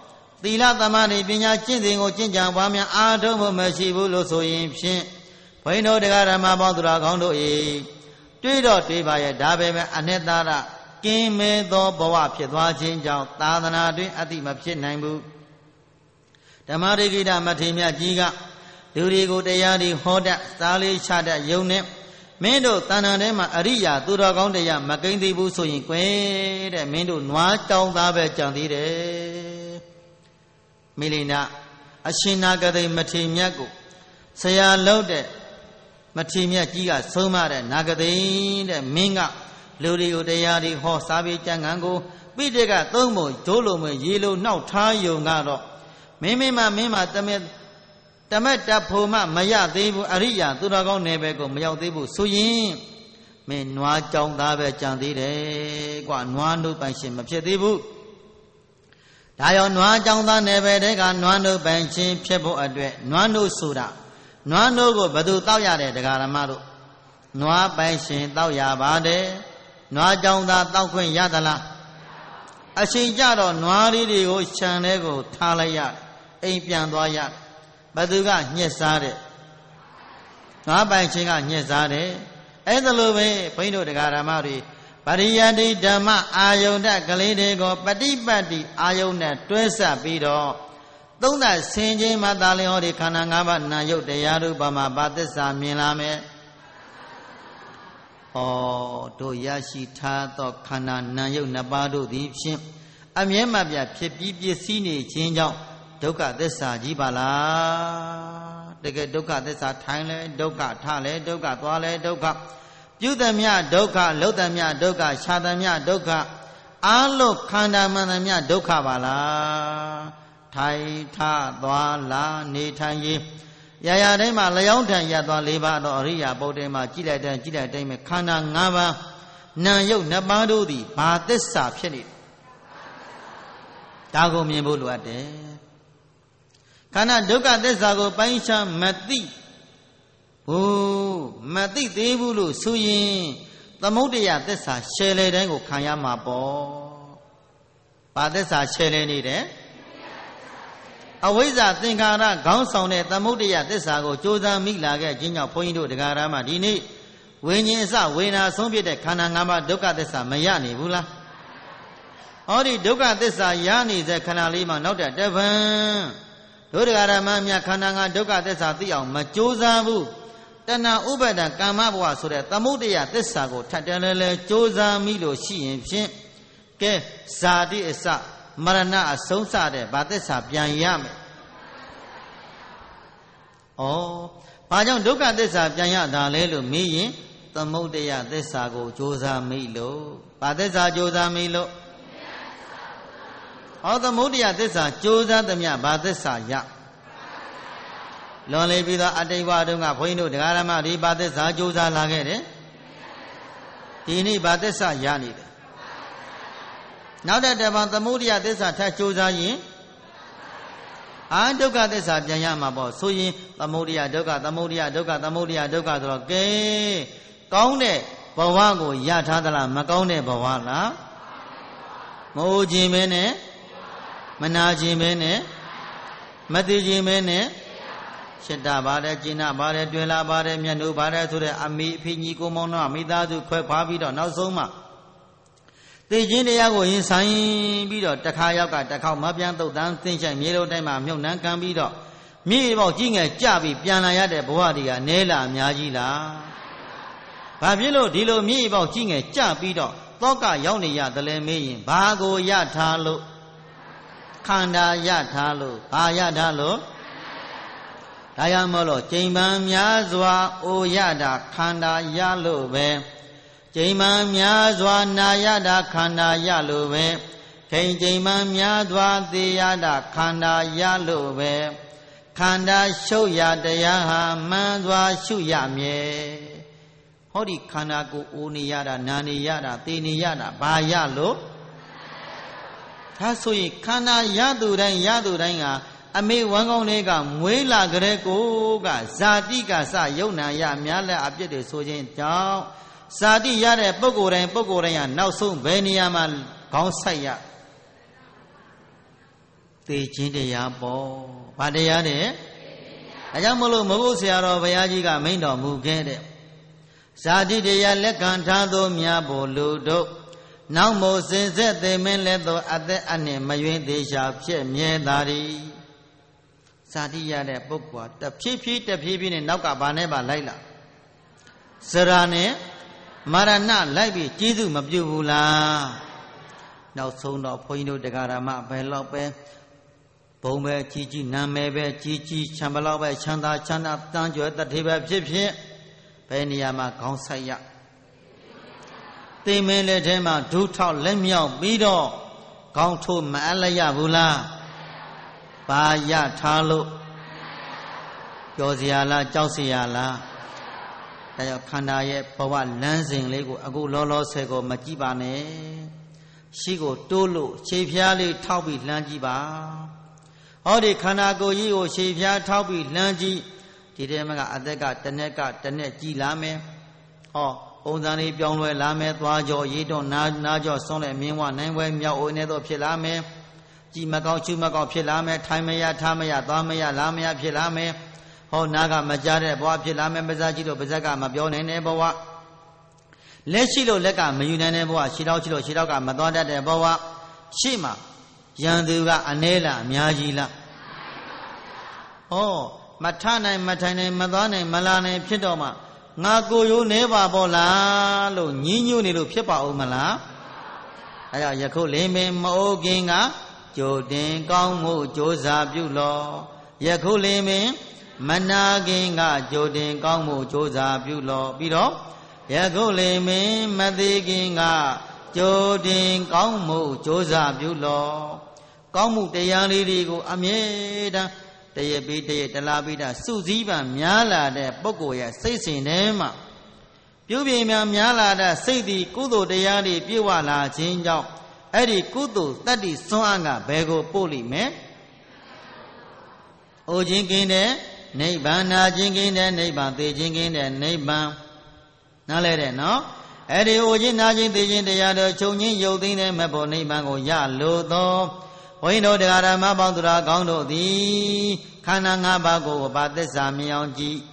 သီလသမารိပညာကျင့်စဉ်ကိုကျင့်ကြံပွားများအားထုတ်မှုမရှိဘူးလို့ဆိုရင်ဖြင့်ဘုန်းတော်တရားဓမ္မပေါင်းသူတော်ကောင်းတို့၏တွေးတော့တွေးပါရဲ့ဒါပဲအနှစ်သာရကင်းမဲသောဘဝဖြစ်သွားခြင်းကြောင့်သာသနာတွင်အတိမဖြစ်နိုင်ဘူးဓမ္မရိကိတမထေမြတ်ကြီးကလူတွေကိုတရားတွေဟောတတ်စားလေးချတတ်ယုံနဲ့မင်းတို့တဏ္ဍာထဲမှာအရိယာသူတော်ကောင်းတရားမကိန်းသေးဘူးဆိုရင်ကွယ်တဲ့မင်းတို့နွားတောင်းသားပဲကြံသေးတယ်မိလိနာအရှင်နာဂတိမထေမြတ်ကိုဆရာလုပ်တဲ့မထေမြတ်ကြီးကဆုံးမတဲ့နာဂတိတဲ့မင်းကလူတွေကိုတရားတွေဟောစားပြီးကြံငံကိုပိဋကသုံးပုံဒိုးလိုမရေလိုနှောက်ထားယုံကတော့မင်းမတမက်တပ်ဖို့မရသေးဘူးအရိယာသူတော်ကောင်းနယ်ဘက်ကိုမရောက်သေးဘူးဆိုရင်မင်းနွားကြောင်းသားပဲကြံသေးတယ်ကွာနွားနှုတ်ပိုင်ရှင်မဖြစ်သေးဘူးဒါရောနွားကြောင်းသားနယ်ဘက်တွေကနွားနှုတ်ပိုင်ရှင်ဖြစ်ဖို့အတွက်နွားနှုတ်ဆိုတာနွားနှုတ်ကိုဘယ်သူတောက်ရတဲ့တရားဓမ္မတို့နွားပိုင်ရှင်တောက်ရပါတယ်နွားကြောင်းသားတောက်ခွင့်ရသလားအချိန်ကြတော့နွားလေးတွေကိုခြံထဲကိုထားလိုက်ရအိမ်ပြန်သွားရဘသူကညှက်စားတဲ့နွားပိုင်ရှင်ကညှက်စားတယ်အဲ့ဒါလိုပဲဘုန်းကြီးတို့တရားဓမ္မတွေပရိယတိဓမ္မအာယုန်တကလေးတွေကိုပฏิပတ်တိအာယုန်နဲ့တွဲဆက်ပြီးတော့သုံးသပ်ဆင်ခြင်းမှာတာလင်ဟောဒီခန္ဓာ၅ပါးနာယုတ်တရားတို့ဘာမှဘာသစ္စာမြင်လာမယ်ဩတို့ရရှိထားသောခန္ဓာနာယုတ်နှစ်ပါးတို့သည်ဖြင့်အမြဲမပြတ်ဖြစ်ပြီးပြည့်စည်နေခြင်းကြောင့်ဒုက္ခသစ္စာကြီးပါလားတကယ်ဒုက္ခသစ္စာထိုင်လဲဒုက္ခထလဲဒုက္ခသွားလဲဒုက္ခပြုသမျှဒုက္ခလှုပ်သမျှဒုက္ခရှာသမျှဒုက္ခအာလုံးခန္ဓာမှန်သမျှဒုက္ခပါလားထိုင်ထသွားလာနေထိုင်ရေးရာရာတိုင်းမှာလျောင်းထံရသွား၄ပါးတော့အရိယာပုဒ်ထဲမှာကြည်လိုက်တိုင်းမှာခန္ဓာ၅ပါးနာယုတ်နှစ်ပါးတို့သည်ဘာသစ္စာဖြစ်နေဒါကိုမြင်ဖို့လိုအပ်တယ်ခန္ဓာဒုက္ခသစ္စာကိုပိုင်းခြားမသိမသိသေးဘူးလို့ဆိုရင်သမုဒ္ဒယသစ္စာရှယ်လေတိုင်းကိုခံရမှာပေါ့ဘာသစ္စာရှယ်လေနေတယ်အဝိဇ္ဇာသင်္ခါရခေါင်းဆောင်တဲ့သမုဒ္ဒယသစ္စာကိုကြိုးစားမိလာခဲ့ခြင်းကြောင့်ဘုန်းကြီးတို့တရားဓမ္မဒီနေ့ဝိညာဉ်အစဝေဒနာဆုံးဖြစ်တဲ့ခန္ဓာ၅ပါးဒုက္ခသစ္စာမရနိုင်ဘူးလားဟောဒီဒုက္ခသစ္စာရနေတဲ့ခန္ဓာလေးမှာနောက်တဲ့တပံတို့တရားဓမ္မများခန္ဓာ၅ဒုက္ခသစ္စာသိအောင်မကြိုးစားဘူးတဏှာဥပါဒံကာမဘဝဆိုတဲ့သမုဒ္ဒယသစ္စာကိုထပ်တလဲကြိုးစားမိလို့ရှိရင်ဖြင့်ကဲဇာတိအစမရဏအဆုံးစတဲ့ဗာသစ္စာပြန်ရမယ်ဘာကြောင့်ဒုက္ခသစ္စာပြန်ရတာလဲလို့မေးရင်သမုဒ္ဒယသစ္စာကိုကြိုးစားမိလို့ဗာသစ္စာကြိုးစားမိလို့သမုဒ္ဒယသစ္စာကြိုးစားသမျှဗာသစ္စာရလွန်လေပြီးတော့အတိတ်ဘဝတုန်းကဘုန်းကြီးတို့တရားဓမ္မဒီဗာသစ္စာကြိုးစားလာခဲ့တယ်ဒီနေ့ဗာသစ္စာရနေတယ်နောက်တဲ့တပံသမုဒ္ဒယသစ္စာထပ်ကြိုးစားရင်ဒုက္ခသစ္စာပြန်ရမှာပေါ့ဆိုရင်သမုဒ္ဒယဒုက္ခသမုဒ္ဒယဒုက္ခသမုဒ္ဒယဒုက္ခဆိုတော့ကဲကောင်းတဲ့ဘဝကိုရထားသလားမကောင်းတဲ့ဘဝလားမအိုခြင်းပဲနဲ့မနာခြင်းပဲနဲ့မသိခြင်းပဲနဲ့ရှစ်တာပါတယ်ကျင်နာပါတယ်တွင်လာပါတယ်မျက်နှာပါတယ်ဆိုတဲ့အမိအဖေကြီးကိုမောင်တို့မိသားစုခွဲခွာပြီးတော့နောက်ဆုံးမှသိခြင်းတရားကိုရင်ဆိုင်ပြီးတော့တစ်ခါရောက်ကတစ်ခေါက်မပြန်တုတ်တန်းသင်ချိုင်မြေလိုတိုင်းမှာမြုပ်နှံခံပြီးတော့မြေပေါက်ကြီးငယ်ကြပြီးပြန်လာရတဲ့ဘဝတွေကနဲလာအများကြီးလားဘာဖြစ်လို့ဒီလိုမြေပေါက်ကြီးငယ်ကြပြီးတော့သောကရောက်နေရတယ်လဲမေးရင်ဘာကိုရထားလို့ခန္ဓာရထားလို့ဘာရထားလို့ဒါရမလို့ကျိန်ပန်းများစွာအိုရတာခန္ဓာရလို့ပဲကျိန်ပန်းများစွာနာရတာခန္ဓာရလို့ပဲခိန်ကျိန်ပန်းများစွာသေရတာခန္ဓာရလို့ပဲခန္ဓာရှုပ်ရတရားဟာမှန်စွာရှုရမည်ဟောဒီခန္ဓာကိုအိုနေရတာနာနေရတာသေနေရတာဘာရလို့ဒါဆိုရင်ခန္ဓာရသူတိုင်းကအမေဝမ်းကောင်းလေးကမွေးလာကြတဲ့ကိုကဇာတိကစယုံနာရများလက်အပြစ်တွေဆိုခြင်းကြောင့်ဇာတိရတဲ့ပုဂ္ဂိုလ်တိုင်းကနောက်ဆုံးဘယ်နေရာမှာခေါင်းဆိုင်ရသေခြင်းတရားပေါ့ဘာတရားတဲ့ဒါကြောင့်မလို့မဟုတ်ဆရာတော်ဘုရားကြီးကမိန့်တော်မူခဲ့တဲ့ဇာတိတရားလက်ခံထားသောများဖို့လူတို့နောက်မို့စင်ဆက်သိမင်းလက်သောအသက်အနှင့်မယွင်းသေးရှာဖြစ်မြဲသာရီဇာတိရတဲ့ပုဂ္ဂိုလ်တဖြည်းဖြည်းနဲ့နောက်ကဘာနဲ့ပါလိုက်လာစရာနဲ့မရဏလိုက်ပြီးကျေးဇူးမပြုဘူးလားနောက်ဆုံးတော့ဘုန်းကြီးတို့တရားဓမ္မဘယ်လောက်ပဲဘုံပဲကြီးကြီးနာမည်ပဲကြီးကြီးချမ်းဘလောက်ပဲချမ်းသာတန်းကြွယ်တထေပဲဖြစ်ဘယ်နေရာမှာခေါင်းဆိုင်ရသိမင်းလက်ထဲမှာဒုထောက်လက်မြောက်ပြီးတော့ခေါင်းထိုးမအပ်လိုက်ရဘူးလားဘာရထားလို့ကြော်စရာလားကြောက်စရာလားဒါကြောင့်ခန္ဓာရဲ့ဘဝလမ်းစဉ်လေးကိုအခုလောလောဆယ်ကိုမကြည့်ပါနဲ့ရှိကိုတိုးလို့ခြေဖျားလေးထောက်ပြီးလှမ်းကြည့်ပါဟောဒီခန္ဓာကိုယ်ကြီးကိုခြေဖျားထောက်ပြီးလှမ်းကြည့်ဒီထဲမှာအသက်ကတနက်ကကြည်လာမယ်ဟောပုံစံလေးပြောင်းလဲလာမယ်သွားကြောရေးတော့နာကြောဆွန်းလဲမြင်းဝနိုင်ဝဲမြောက်အိုးနဲ့တော့ဖြစ်လာမယ်ကြည်မကောင်းချူမကောင်းဖြစ်လာမယ်ထိုင်မရထားမရသွားမရလာမရဖြစ်လာမယ်ဟောနာကမကြားတဲ့ဘဝဖြစ်လာမယ်ပါးစပ်ကြည့်လို့ပါးစပ်ကမပြောနိုင်တဲ့ဘဝလက်ရှိလို့လက်ကမယူနိုင်တဲ့ဘဝခြေထောက်ရှိလို့ခြေထောက်ကမသွားတတ်တဲ့ဘဝရှေ့မှာရန်သူကအနည်းလားအများကြီးလားဟောမထနိုင်မထိုင်နိုင်မသွားနိုင်မလာနိုင်ဖြစ်တော့မှငါကိုရိုးနေပါပေါ့လားလို့ညင်းညွတ်နေလို့ဖြစ်ပါဦးမလားအဲဒါယခုလင်းမင်းမအိုးခင်ကကြိုတင်ကောင်းမှုကြိုးစားပြုလောယခုလင်းမင်းမနာခင်ကကြိုတင်ကောင်းမှုကြိုးစားပြုလောပြီးတော့ယခုလင်းမင်းမသေးခင်ကကြိုတင်ကောင်းမှုကြိုးစားပြုလောကောင်းမှုတရားလေးတွေကိုအမြဲတမ်းတရပိတရတလာပိတာစုစည်းပံများလာတဲ့ပုဂ္ဂိုလ်ရဲ့စိတ်စဉ်ထဲမှာပြုပြင်များလာတဲ့စိတ်ဒီကုသိုလ်တရားတွေပြည့်ဝလာခြင်းကြောင့်အဲ့ဒီကုသိုလ်တတ္တိစွမ်းအားကဘယ်ကိုပို့လိမ့်မယ်။အိုခြင်းကင်းတဲ့နိဗ္ဗာန်နာခြင်းကင်းတဲ့နိဗ္ဗာန်သိခြင်းကင်းတဲ့နိဗ္ဗာန်နားလဲတဲ့နော်။အဲ့ဒီအိုခြင်းနာခြင်းသိခြင်းတရားတို့ချုပ်ချင်းယုတ်သိမ်းတဲ့မဖို့နိဗ္ဗာန်ကိုရလို့သောဘုန်းကြီးတို့တရားဓမ္မပေါင်းသူတော်ကောင်းတို့သည်ခန္ဓာ၅ပါးကိုဘာသစ္စာမြင်အောင်ကြည့်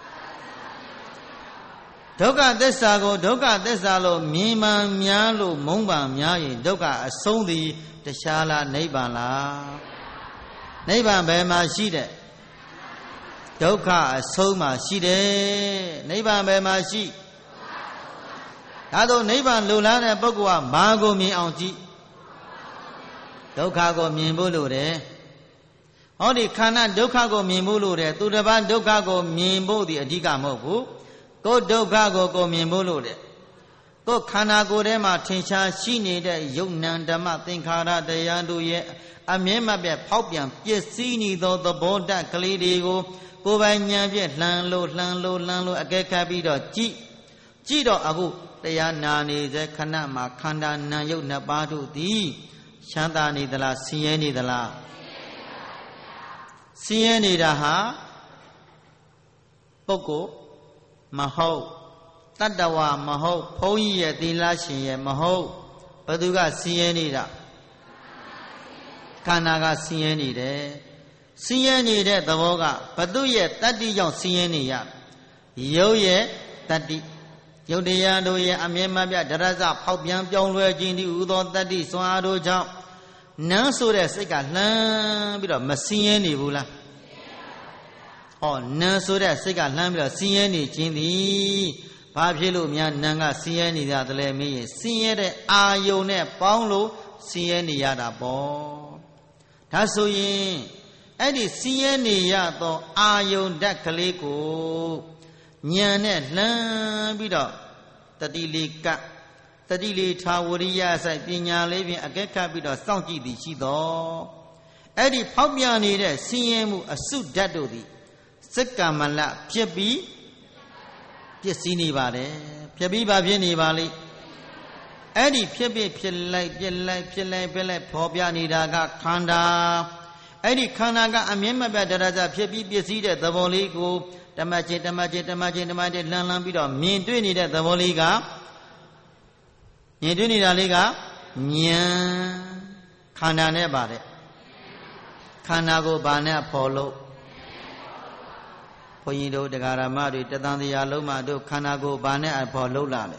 ဒုက္ခသစ္စာကိုဒုက္ခသစ္စာလို့မြင်မှန်များလို့မုန်းပါများရင်ဒုက္ခအဆုံးသည်တခြားလားနိဗ္ဗာန်လားနိဗ္ဗာန်ဘယ်မှာရှိတဲ့ဒုက္ခအဆုံးမှာရှိတယ်နိဗ္ဗာန်ဘယ်မှာရှိဒါတော့နိဗ္ဗာန်လိုလားတဲ့ပုဂ္ဂိုလ်ကဘာကိုမြင်အောင်ကြည့်ဒုက္ခကိုမြင်ဖို့လိုတယ်ဟောဒီခန္ဓာဒုက္ခကိုမြင်ဖို့လိုတယ်သူတစ်ပါးဒုက္ခကိုမြင်ဖို့ဒီအဓိကမဟုတ်ဘူးကိုယ်ဒုက္ခကိုမြင်ဖို့လိုတယ်ကိုယ်ခန္ဓာကိုယ်ထဲမှာထင်ရှားရှိနေတဲ့ယုတ်နံဓမ္မသင်္ခါရတရားတို့ရဲ့အမြဲမပြတ်ဖောက်ပြန်ပျက်စီးနေသောသဘောတတ်ကလေးတွေကိုကိုယ်ပိုင်ဉာဏ်ဖြင့်လှန်လို့အကဲခတ်ပြီးတော့ကြည့်တော့အခုတရားနာနေတဲ့ခဏမှာခန္ဓာနာယုတ်နှစ်ပါးတို့သည်ချမ်းသာနေသလားဆင်းရဲနေသလားဆင်းရဲနေတာဟာပုဂ္ဂိုလ်မဟုတ်တတ္တဝါမဟုတ်ဘုန်းကြီးရဲ့သီလရှင်ရဲ့မဟုတ်ဘသူကဆင်းရဲနေတာခန္ဓာကဆင်းရဲနေတယ်ဆင်းရဲနေတဲ့သဘောကဘသူရဲ့တတ္တိကြောင့်ဆင်းရဲနေရရုပ်ရဲ့တတ္တိယုတ်တရားတို့ရဲ့အမြဲမပြတ်ဒရဇဖောက်ပြန်ပြောင်းလဲခြင်းဒီဥသောတတ္တိစွမ်းအားတို့ကြောင့်နန်းဆိုတဲ့စိတ်ကလှမ်းပြီးတော့မဆင်းရဲနေဘူးလားဟောနန်းဆိုတဲ့စိတ်ကလှမ်းပြီးတော့ဆင်းရဲနေခြင်းသည်ဘာဖြစ်လို့များနန်းကဆင်းရဲနေကြတယ်လဲမင်းရင်ဆင်းရဲတဲ့အာယုန်နဲ့ပေါင်းလို့ဆင်းရဲနေရတာပေါ့ဒါဆိုရင်အဲ့ဒီဆင်းရဲနေရသောအာယုန်ဓာတ်ကလေးကိုဉာဏ်နဲ့လှမ်းပြီးတော့တတိလေးကတတိလေးထာဝရိယဆိုင်ပညာလေးဖြင့်အကဲခတ်ပြီးတော့စောင့်ကြည့်သည်ရှိသောအဲ့ဒီဖောက်ပြန်နေတဲ့ဆင်းရဲမှုအစုဓာတ်တို့သည်စက္ကမလဖြစ်ပြီးပျက်စီးနေပါတယ်ဖြစ်ပြီးဘာဖြစ်နေပါလိမ့်အဲ့ဒီဖြစ်လိုက်ဖော်ပြနေတာကခန္ဓာအဲ့ဒီခန္ဓာကအမြဲမပြတ်တရားကြဖြစ်ပြီးပျက်စီးတဲ့သဘောလေးကိုဓမ္မချင်းလှမ်းပြီးတော့မြင်တွေ့နေတဲ့သဘောလေးကမြင်တွေ့နေတာလေးကဉာဏ်ခန္ဓာနဲ့ပါတယ်ခန္ဓာကိုယ်ဘာနဲ့ဖော်လို့ဘုန်းကြီးတို့တရားဓမ္မတွေတသံတရားလုံးမှတို့ခန္ဓာကိုယ်ဘာနဲ့ဖော်လို့လာလဲ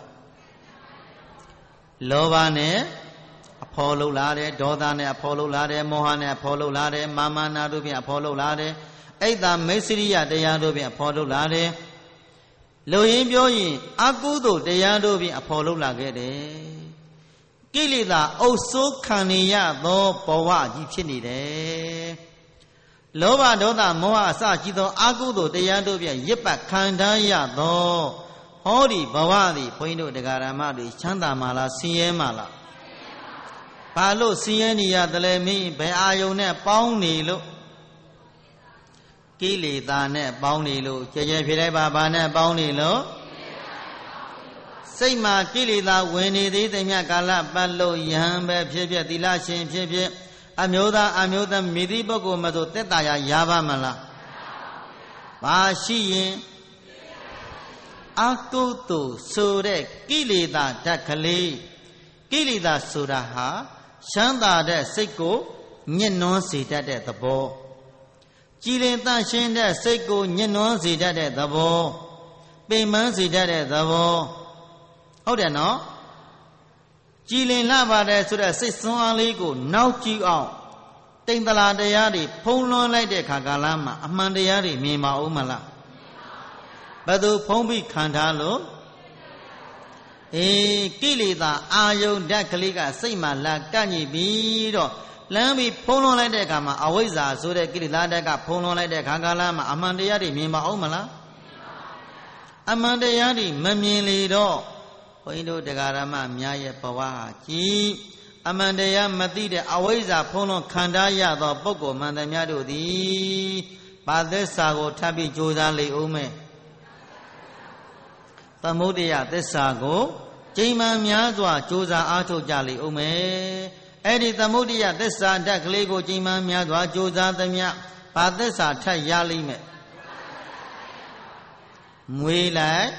လောဘနဲ့အဖော်လို့လာတယ်ဒေါသနဲ့အဖော်လို့လာတယ်မောဟနဲ့အဖော်လို့လာတယ်မာမနာတို့ဖြင့်အဖော်လို့လာတယ်အိတ်တာမိစ္ဆရိယတရားတို့ဖြင့်အဖော်လို့လာတယ်လူရင်းပြောရင်အကုသိုလ်တရားတို့ဖြင့်အဖော်လို့လာခဲ့တယ်ကိလေသာအုပ်စိုးခံနေရသောဘဝကြီးဖြစ်နေတယ်လောဘဒေါသမောဟအစရှိသောအကုသိုလ်တရားတို့ဖြင့်ရစ်ပတ်ခံထားရသောဟောဒီဘဝသည်ဘုန်းကြီးတို့တရားဓမ္မတွေချမ်းသာမှာလားဆင်းရဲမှာလားဘာလို့ဆင်းရဲနေရတယ်လဲမင်းဘယ်အာယုန်နဲ့ပေါင်းနေလို့ကိလေသာနဲ့ပေါင်းနေလို့ကြဲကြဲဖြစ်လိုက်ပါဘာနဲ့ပေါင်းနေလို့စိတ်မှာကိလေသာဝင်နေသေးတဲ့မြတ်ကာလပတ်လို့ယဟန်ပဲဖြစ်ဖြစ်သီလရှင်ဖြစ်ဖြစ်အမျိုးသားအမျိုးသမီးမိသည့်ပုဂ္ဂိုလ်မဆိုတက်တာရပါမလားဘာရှိရင်အကုသိုလ်ဆိုတဲ့ကိလေသာဓာတ်ကလေးကိလေသာဆိုတာဟာချမ်းသာတဲ့စိတ်ကိုညှဉ်းနှွမ်းစေတတ်တဲ့သဘောကြည်လင်တန့်ရှင်းတဲ့စိတ်ကိုညှဉ်းနှွမ်းစေတတ်တဲ့သဘောပင်ပန်းစေတတ်တဲ့သဘောဟုတ်တယ်နော်ကြည်လင်လာပါတယ်ဆိုတဲ့စိတ်ဆွမ်းအားလေးကိုနောက်ကြည့်အောင်တိမ်တလာတရားတွေဖုံးလွှမ်းလိုက်တဲ့ခါကာလမှာအမှန်တရားတွေမြင်ပါဦးမလားဘယ်သူဖုံးပြီးခံထားလို့ကိလေသာအာယုန်ဓာတ်ကလေးကစိတ်မှာလာကန့်ညိပြီးတော့လမ်းပြီးဖုံးလွှမ်းလိုက်တဲ့အခါမှာအဝိဇ္ဇာဆိုတဲ့ကိလေသာဓာတ်ကဖုံးလွှမ်းလိုက်တဲ့ခါကာလမှာအမှန်တရားတွေမြင်ပါဦးမလားအမှန်တရားတွေမမြင်လေတော့ဘုန်းကြီးတို့တရားဓမ္မများရဲ့ဘဝဟာကြီးအမှန်တရားမသိတဲ့အဝိဇ္ဇာဖုံးလွှမ်းခံထားရသောပုဂ္ဂိုလ်မှန်သမျှတို့သည်ဘာသစ္စာကိုထပ်ပြီးကြိုးစားလေဦးမယ်သမုဒယသစ္စာကိုကျိန်မှန်များစွာကြိုးစားအားထုတ်ကြလေဦးမယ်အဲ့ဒီသမုဒယသစ္စာဓာတ်ကလေးကိုကျိန်မှန်များစွာကြိုးစားသမျှဘာသစ္စာထပ်ရလိမ့်မယ်မွေး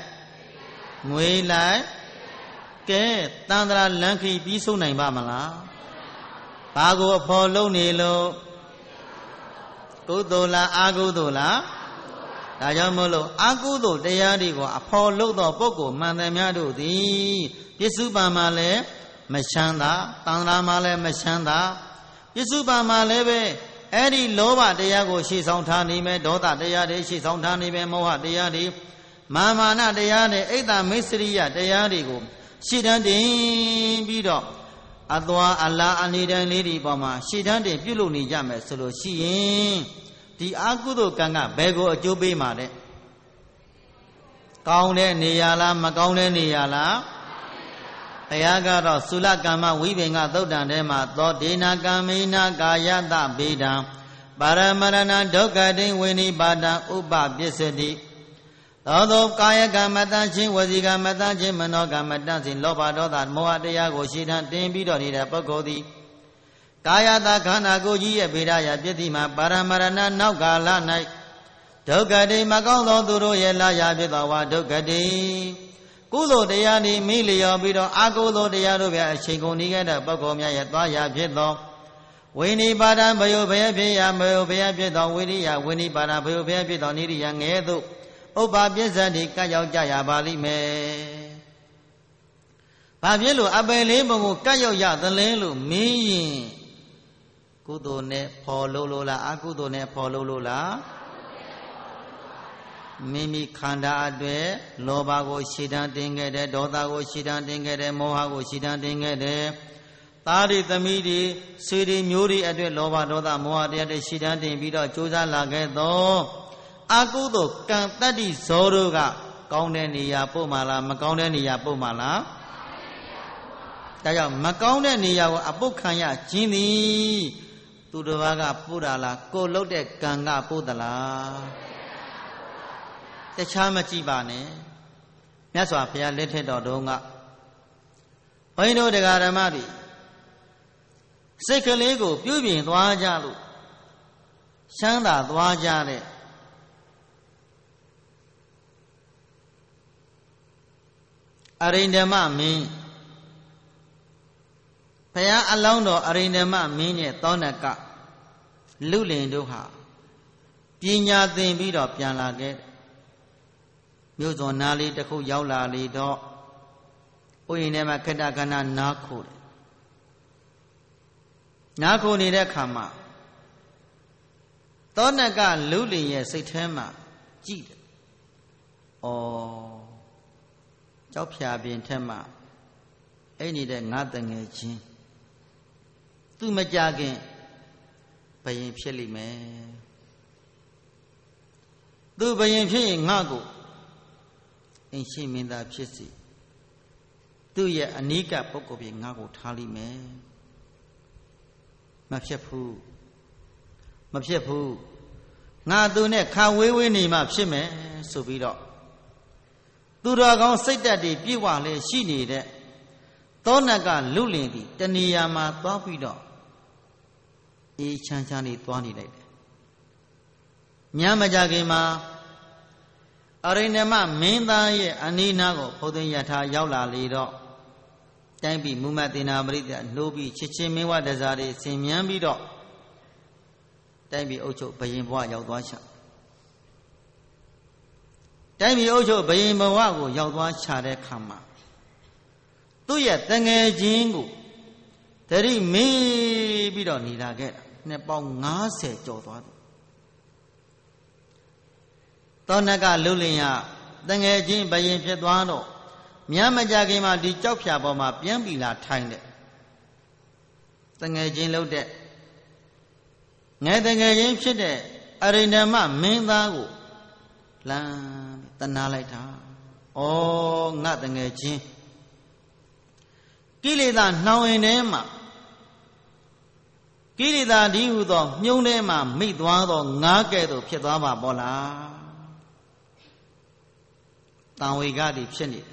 လိုက်ကဲတန်ត្រာလန်ခီပြီးဆုံးနိုင်ပါမလားဘာကိုအဖော်လုံးနေလို့ကုသိုလ်လားအကုသိုလ်လားဒါကြောင့်မို့လို့အကုသိုလ်တရားတွေကိုအဖော်လို့သောပုဂ္ဂိုလ်မှန်သမျှတို့သည်ပစ္စုပန်မှာလည်းမချမ်းသာတန်ត្រာမှာလည်းမချမ်းသာပစ္စုပန်မှာလည်းပဲအဲ့ဒီလောဘတရားကိုရှေ့ဆောင်ထားနေမယ်ဒေါသတရားတွေရှေ့ဆောင်ထားနေမယ်မောဟတရားတွေမာမာနတရားတွေအိတ်တမိစ္ဆရိယတရားတွေကိုရှေ့တန်းတင်ပြီးတော့အသွာအလားအနေတိုင်းလေးဒီပေါ်မှာရှေ့တန်းတင်ပြုလုပ်နေကြမယ်ဆိုလို့ရှိရင်ဒီအကုသိုလ်ကံကဘယ်ကိုအကျိုးပေးမှာလဲကောင်းတဲ့နေရာလားမကောင်းတဲ့နေရာလားဘုရားကတော့သုလကမ္မဝိပင်္ဂသုတ်တံထဲမှာသောဒေနာကမ္မေနာကာယတဗေဒံပါရမရဏဒုက္ခတိဝိနိပါဒံဥပပစ္စတိသောကာယကမတန်ချင်းဝစီကမတန်ချင်းမနောကမတန်ချင်းလောဘဒေါသမောဟတရားကိုရှေ့တန်းတင်ပြီးတော့နေတဲ့ပုဂ္ဂိုလ်သည်ကာယတခန္ဓာကိုယ်ကြီးရဲ့ဗေဒရာပြည့်တိမှာပါရမရဏနောက်ကာလ၌ဒုက္ခတိမကောင်းသောသူတို့ရဲ့လာရဖြစ်သောဝါဒုက္ခတိကုသိုလ်တရားသည်မိလျော်ပြီးတော့အကုသိုလ်တရားတို့ပြအချိန်ကုန်နေခဲ့တဲ့ပုဂ္ဂိုလ်များရဲ့သွားရဖြစ်သောဝိနိပါဒံဘယုဘယဖြစ်ရာဘယုဘယဖြစ်သောဝိရိယဝိနိပါဒံဘယုဘယဖြစ်သောနိရိယငယ်သို့ဥပ္ပါပစ္စတိကတ်ရောက်ကြရပါလိမ့်မယ်။ဘာဖြစ်လို့အပယ်လေးပုံကိုကတ်ရောက်ရသလဲလို့မင်းရင်ကုသိုလ်နဲ့ဖော်လို့လားအကုသိုလ်နဲ့ဖော်လို့လားမိမိခန္ဓာအတွက်လောဘကိုရှေ့တန်းတင်ခဲ့တယ်ဒေါသကိုရှေ့တန်းတင်ခဲ့တယ်မောဟကိုရှေ့တန်းတင်ခဲ့တယ်သားတွေသမီးတွေဆွေတွေမျိုးတွေအတွက်လောဘဒေါသမောဟတရားတွေရှေ့တန်းတင်ပြီးတော့ကြိုးစားလာခဲ့တော့အကုသိုလ်ကံတတ္တိဇောတို့ကကောင်းတဲ့နေရာပို့မှာလားမကောင်းတဲ့နေရာပို့မှာလားဒါကြောင့်မကောင်းတဲ့နေရာကိုအပုတ်ခံရခြင်းသည်သူတစ်ပါးကပို့တာလားကိုလှုပ်တဲ့ကံကပို့သလားတခြားမကြည့်ပါနဲ့မြတ်စွာဘုရားလက်ထက်တော်တုန်းကဘုန်းကြီးတို့တရားဓမ္မတွေစိတ်ကလေးကိုပြုပြင်သွားကြလို့ချမ်းသာသွားကြတဲ့အရိန္ဒမမင်းဘုရားအလောင်းတော်အရိန္ဒမမင်းရဲ့သောဏကလူလင်တို့ဟာပညာသင်ပြီးတော့ပြန်လာခဲ့မြို့စွန်နာလေးတစ်ခုရောက်လာလေတော့ဥယျာဉ်ထဲမှာခက်တခဏနားခိုတယ်နားခိုနေတဲ့ခါမှာသောနကလူလင်ရဲ့စိတ်ထဲမှာကြည့်တယ်ဩကြောက်ဖြာပင်ထက်မှအဲ့နေတဲ့ငါတငယ်ချင်းသူမကြခင်ဘယင်ဖြစ်လိမ့်မယ်သူဘယင်ဖြစ်ရင်ငါ့ကိုအင်ရှိမင်းသားဖြစ်စီသူ့ရဲ့အနိကပုဂ္ဂိုလ်ပြင်ငါ့ကိုထားလိမ့်မယ်မဖြစ်ဘူးမဖြစ်ဘူးငါသူနဲ့ခါဝေးဝေးနေမှဖြစ်မယ်ဆိုပြီးတော့သူတော်ကောင်းစိတ်ဓာတ်တွေပြည့်ဝလဲရှိနေတဲ့သောနကလူလင်သည်တဏှာမှာသွားပြီးတော့အေးချမ်းချမ်းလေးသွားနေလိုက်တယ်ညမကြခင်မှာအရိဏမမင်းသားရဲ့အနိနာကိုဘုဒ္ဓယထာရောက်လာလေတော့တိုင်းပြည်မူမတ်တေနာပရိသတ်နှိုးပြီးချစ်ချင်းမင်းဝတစားတွေဆင်မြန်းပြီးတော့တိုင်းပြည်အုပ်ချုပ်ဘယင်ဘဝရောက်သွားချတိုင်းပြည်အုပ်ချုပ်ဘယင်ဘဝကိုရောက်သွားချတဲ့ခါမှာသူ့ရဲ့တငယ်ချင်းကိုတတိမေးပြီးတော့နေလာခဲ့တာနှစ်ပေါင်း90ကျော်သွားတယ်သောနကလူလင်ရတငယ်ချင်းဘယင်ဖြစ်သွားတော့မြတ်မကြခင်မှာဒီကြောက်ဖြာပေါ်မှာပြန်ပြီလာထိုင်တဲ့တငယ်ချင်းလို့တဲ့ငယ်တငယ်ချင်းဖြစ်တဲ့အရိဏမမင်းသားကိုလမ်းတနာလိုက်တာဩငါတငယ်ချင်းကိလေသာနှောင်ရင်ထဲမှာကိလေသာဒီဟုသောမြုံထဲမှာမိသွားသောငါးကဲ့သို့ဖြစ်သွားပါပေါ့လားတံဝေကတိဖြစ်နေတယ်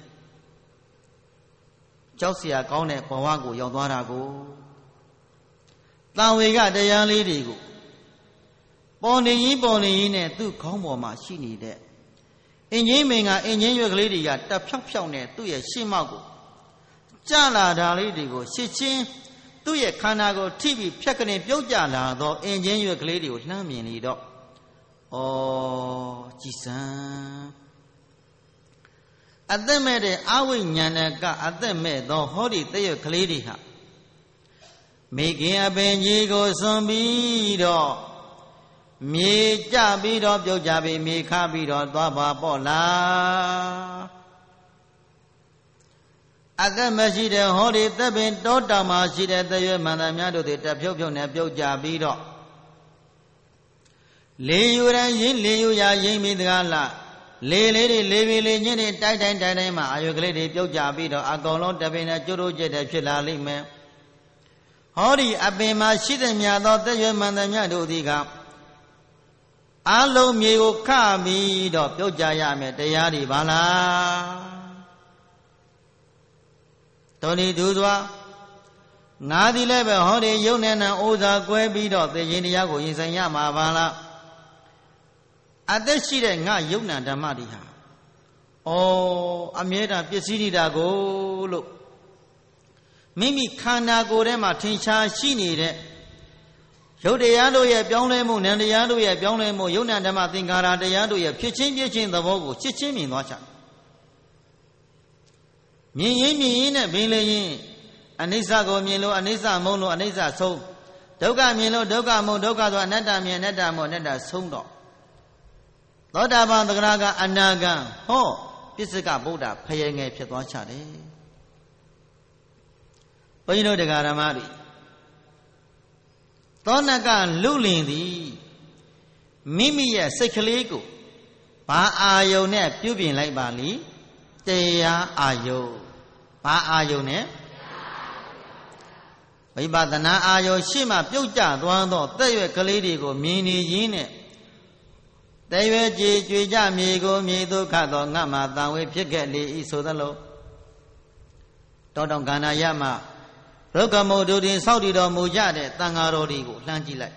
ကြောက်เสียကောင်းတဲ့ဘဝကိုရောက်သွားတာကိုတံဝေကတရားလေးတွေကိုပေါ်နေရင်နဲ့သူ့ခေါင်းပေါ်မှာရှိနေတဲ့အင်ကြီးမင်ကအင်ကြီးရွက်ကလေးတွေကတက်ဖြောက်ဖြောက်နဲ့သူ့ရဲ့ရှေ့မောက်ကိုကြလာတာလေးတွေကိုရှစ်ချင်းသူ့ရဲ့ခန္ဓာကိုထိပြီးဖြတ်ကနေပြုတ်ကြလာတော့အင်ကြီးရွက်ကလေးတွေကိုလှမ်းမြင်နေတော့ဩကြည်စံအသက်မဲ့တဲ့အဝိညာဏကအသက်မဲ့သောဟောဒီတရွက်ကလေးတွေဟာမိခင်အပင်ကြီးကိုစွန့်ပြီးတော့မြေကြပြီးတော့ပြုတ်ကြပြီးမြေခါပြီးတော့သွားပါပေါ့လားအသက်မရှိတဲ့ဟောဒီသက်ပင်တောတောင်မှာရှိတဲ့တရွက်မှန်သမျှတို့တွေတဖြုတ်ဖြုတ်နဲ့ပြုတ်ကြပြီးတော့လေယူရန်ရင်လေယူရာရင်မိတကားလားလေလေးတွေလေပင်လေးညင်းတွေတိုက်တိုင်းမှာအရွက်ကလေးတွေပြုတ်ကြပြီးတော့အကောင်လုံးတပင်နဲ့ကျိုးကျက်တဲ့ဖြစ်လာလိမ့်မယ်ဟောဒီအပင်မှာရှိတဲ့မြတ်သောတရွက်မှန်သမျှတို့သည်ကအလုံးမြေကိုခပြီးတော့ပြုတ်ကြရမယ်တရားတွေပါလားတောနေသူစွာငါသည်လည်းပဲဟောဒီယုံနဲ့နံဩဇာကွဲပြီးတော့သေခြင်းတရားကိုရင်ဆိုင်ရမှာပါလားအသက်ရှိတဲ့ငါယုံနံဓမ္မတွေဟာအမြဲတမ်းပစ္စည်းနေတာကိုလို့မိမိခန္ဓာကိုယ်ထဲမှာထင်ရှားရှိနေတဲ့ရုပ်တရားတို့ရဲ့ပြောင်းလဲမှုနံတရားတို့ရဲ့ပြောင်းလဲမှုယုံနာဓမ္မသင်္ကာရတရားတို့ရဲ့ဖြစ်ချင်းပြည့်ချင်းသဘောကိုချစ်ချင်းမြင်သွားချမြင်ရင်နဲ့ဘင်းလေရင်အနိစ္စကိုမြင်လို့အနိစ္စမုံလို့အနိစ္စဆုံးဒုက္ခမြင်လို့ဒုက္ခမုံဒုက္ခဆိုအနတ္တမြင်အနတ္တမုံအနတ္တဆုံးတော့သောတာပန်သဂရကအနာဂံဟောပစ္စကဗုဒ္ဓဖယေငယ်ဖြစ်သွားချတယ်ဘုန်းကြီးတို့တရားဓမ္မတွေသောနကလူလင်သည်မိမိရဲ့စိတ်ကလေးကိုဘာအာယုန်နဲ့ပြုပြင်လိုက်ပါလိတရားအာယုန်ဘာအာယုန်နဲ့ဝိပဿနာအာယုန်ရှေ့မှပြုတ်ကျသွားသောတဲ့ရွက်ကလေးတွေကိုမြင်နေရင်းနဲ့တဲ့ရွက်ကြည်ကြွေကြမြေကိုမြေဒုက္ခသောငါမှတန်ဝေဖြစ်ခဲ့လေဤဆိုသလိုတောတောင်ကန္နာယမရုက္ခမုဒ္ဒုတင်ဆောက်တည်တော်မူကြတဲ့တန်ဃာတော်တွေကိုလှမ်းကြည့်လိုက်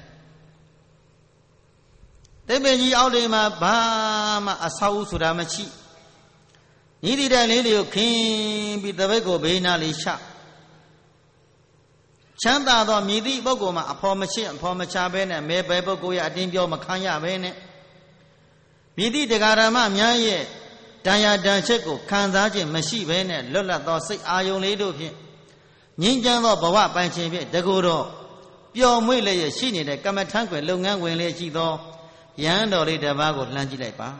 တိပ္ပင်ကြီးအောက်တွေမှာဘာမှအဆောက်အဦဆိုတာမရှိဤသည့်တိုင်လေးတွေကိုခင်းပြီးတပိတ်ကိုဘေးနာလေးချချမ်းသာသောမြည်သည့်ပုဂ္ဂိုလ်မှာအဖော်မရှိအဖော်မချဘဲနဲ့မဲဘဲပုဂ္ဂိုလ်ရဲ့အတင်းပြောမခံရဘဲနဲ့မြည်သည့်တရားဓမ္မများရဲ့တန်ရာတန်ချက်ကိုခံစားခြင်းမရှိဘဲနဲ့လွတ်လပ်သောစိတ်အာယုံလေးတို့ဖြင့်ငြိမ်းချမ်းသောဘဝပိုင်ခြင်းဖြင့်တကူတော့ပျော်မွေ့လျက်ရှိနေတဲ့ကမ္မထံကွယ်လုပ်ငန်းဝင်လေးရှိသောယဟန်တော်လေးတစ်ပါးကိုလှမ်းကြည့်လိုက်ပါ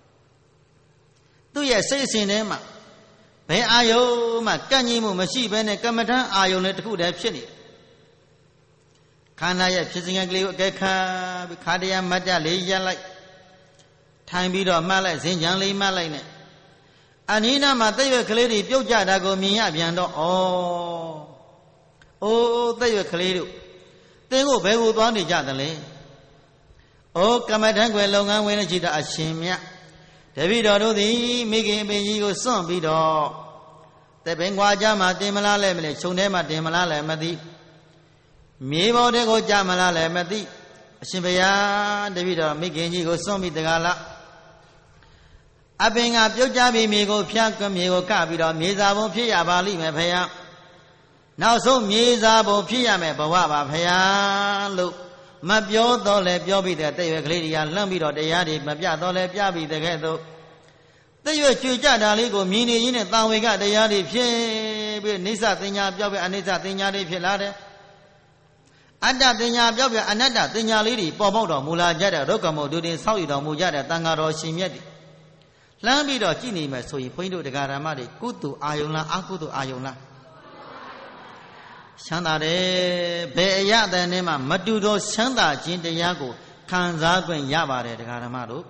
သူ့ရဲ့စိတ်အစဉ်ထဲမှာဘယ်အာယုံမှကန့်ညှိမှုမရှိဘဲနဲ့ကမ္မထံအာယုံလေးတစ်ခုတည်းဖြစ်နေခန္ဓာရဲ့ဖြစ်စဉ်ကလေးကိုအကဲခတ်ပြီးခါတရားမတ်တလေးရပ်လိုက်ထိုင်ပြီးတော့မှတ်လိုက်ဇင်ကြံလေးမှတ်လိုက်နဲ့အနိနာမှာတိတ်ရွက်ကလေးတွေပြုတ်ကြတာကိုမြင်ရပြန်တော့အိုးတိတ်ရွက်ကလေးတို့သင်ကိုဘယ်ကိုသွားနေကြသလဲအိုးကမ္မထံကွယ်လုပ်ငန်းဝင်နေကြတာအရှင်မြတ်တပည့်တော်တို့သည်မိခင်အပင်ကြီးကိုစွန့်ပြီးတော့တပင်ခွာကြမှာတင်မလားလဲမလဲခြုံထဲမှာတင်မလားလဲမသိမြေပေါ်တဲ့ကိုကြမလားလဲမသိအရှင်ဘုရားတပည့်တော်မိခင်ကြီးကိုစွန့်ပြီးတကားလားအပင်ကပြုတ်ကြပြီးမြေကိုဖြတ်မြေကိုကပြီးတော့မြေစာပုံဖြစ်ရပါလိမ့်မယ်ဘုရားနောက်ဆုံးမြေစာပုံဖြစ်ရမယ်ဘဝပါဘုရားလို့မပြောတော့လဲပြောပြီးတဲ့တည့်ရွက်ကလေးတွေကလှမ်းပြီးတော့တရားတွေမပြတော့လဲပြပြီးတဲ့ကဲ့သို့တည့်ရွက်ကျွေကြတာလေးကိုမြင်နေရင်းနဲ့တာဝေကတရားတွေဖြစ်ပြီးနိစ္စတင်ညာပြောက်ပြီးအနိစ္စတင်ညာတွေဖြစ်လာတယ်အတ္တတင်ညာပြောက်ပြီးအနတ္တတင်ညာလေးတွေပေါ်ပေါက်တော်မူလာကြတဲ့ဒုက္ခမို့ဒုတင်ဆောက်ယူတော်မူကြတဲ့တန်ဃာတော်ရှင်မြတ်တွေလှမ်းပြီးတော့ကြည်နေမယ်ဆိုရင်ဘုန်းကြီးတို့တရားဓမ္မတွေကုသိုလ်အာယုံလားအကုသိုလ်အာယုံလားချမ်းသာတယ်ဘယ်အရာတန်နဲ့မှမတူသောချမ်းသာခြင်းတရားကိုခံစားခွင့်ရပါတယ်တရားဓမ္မတို့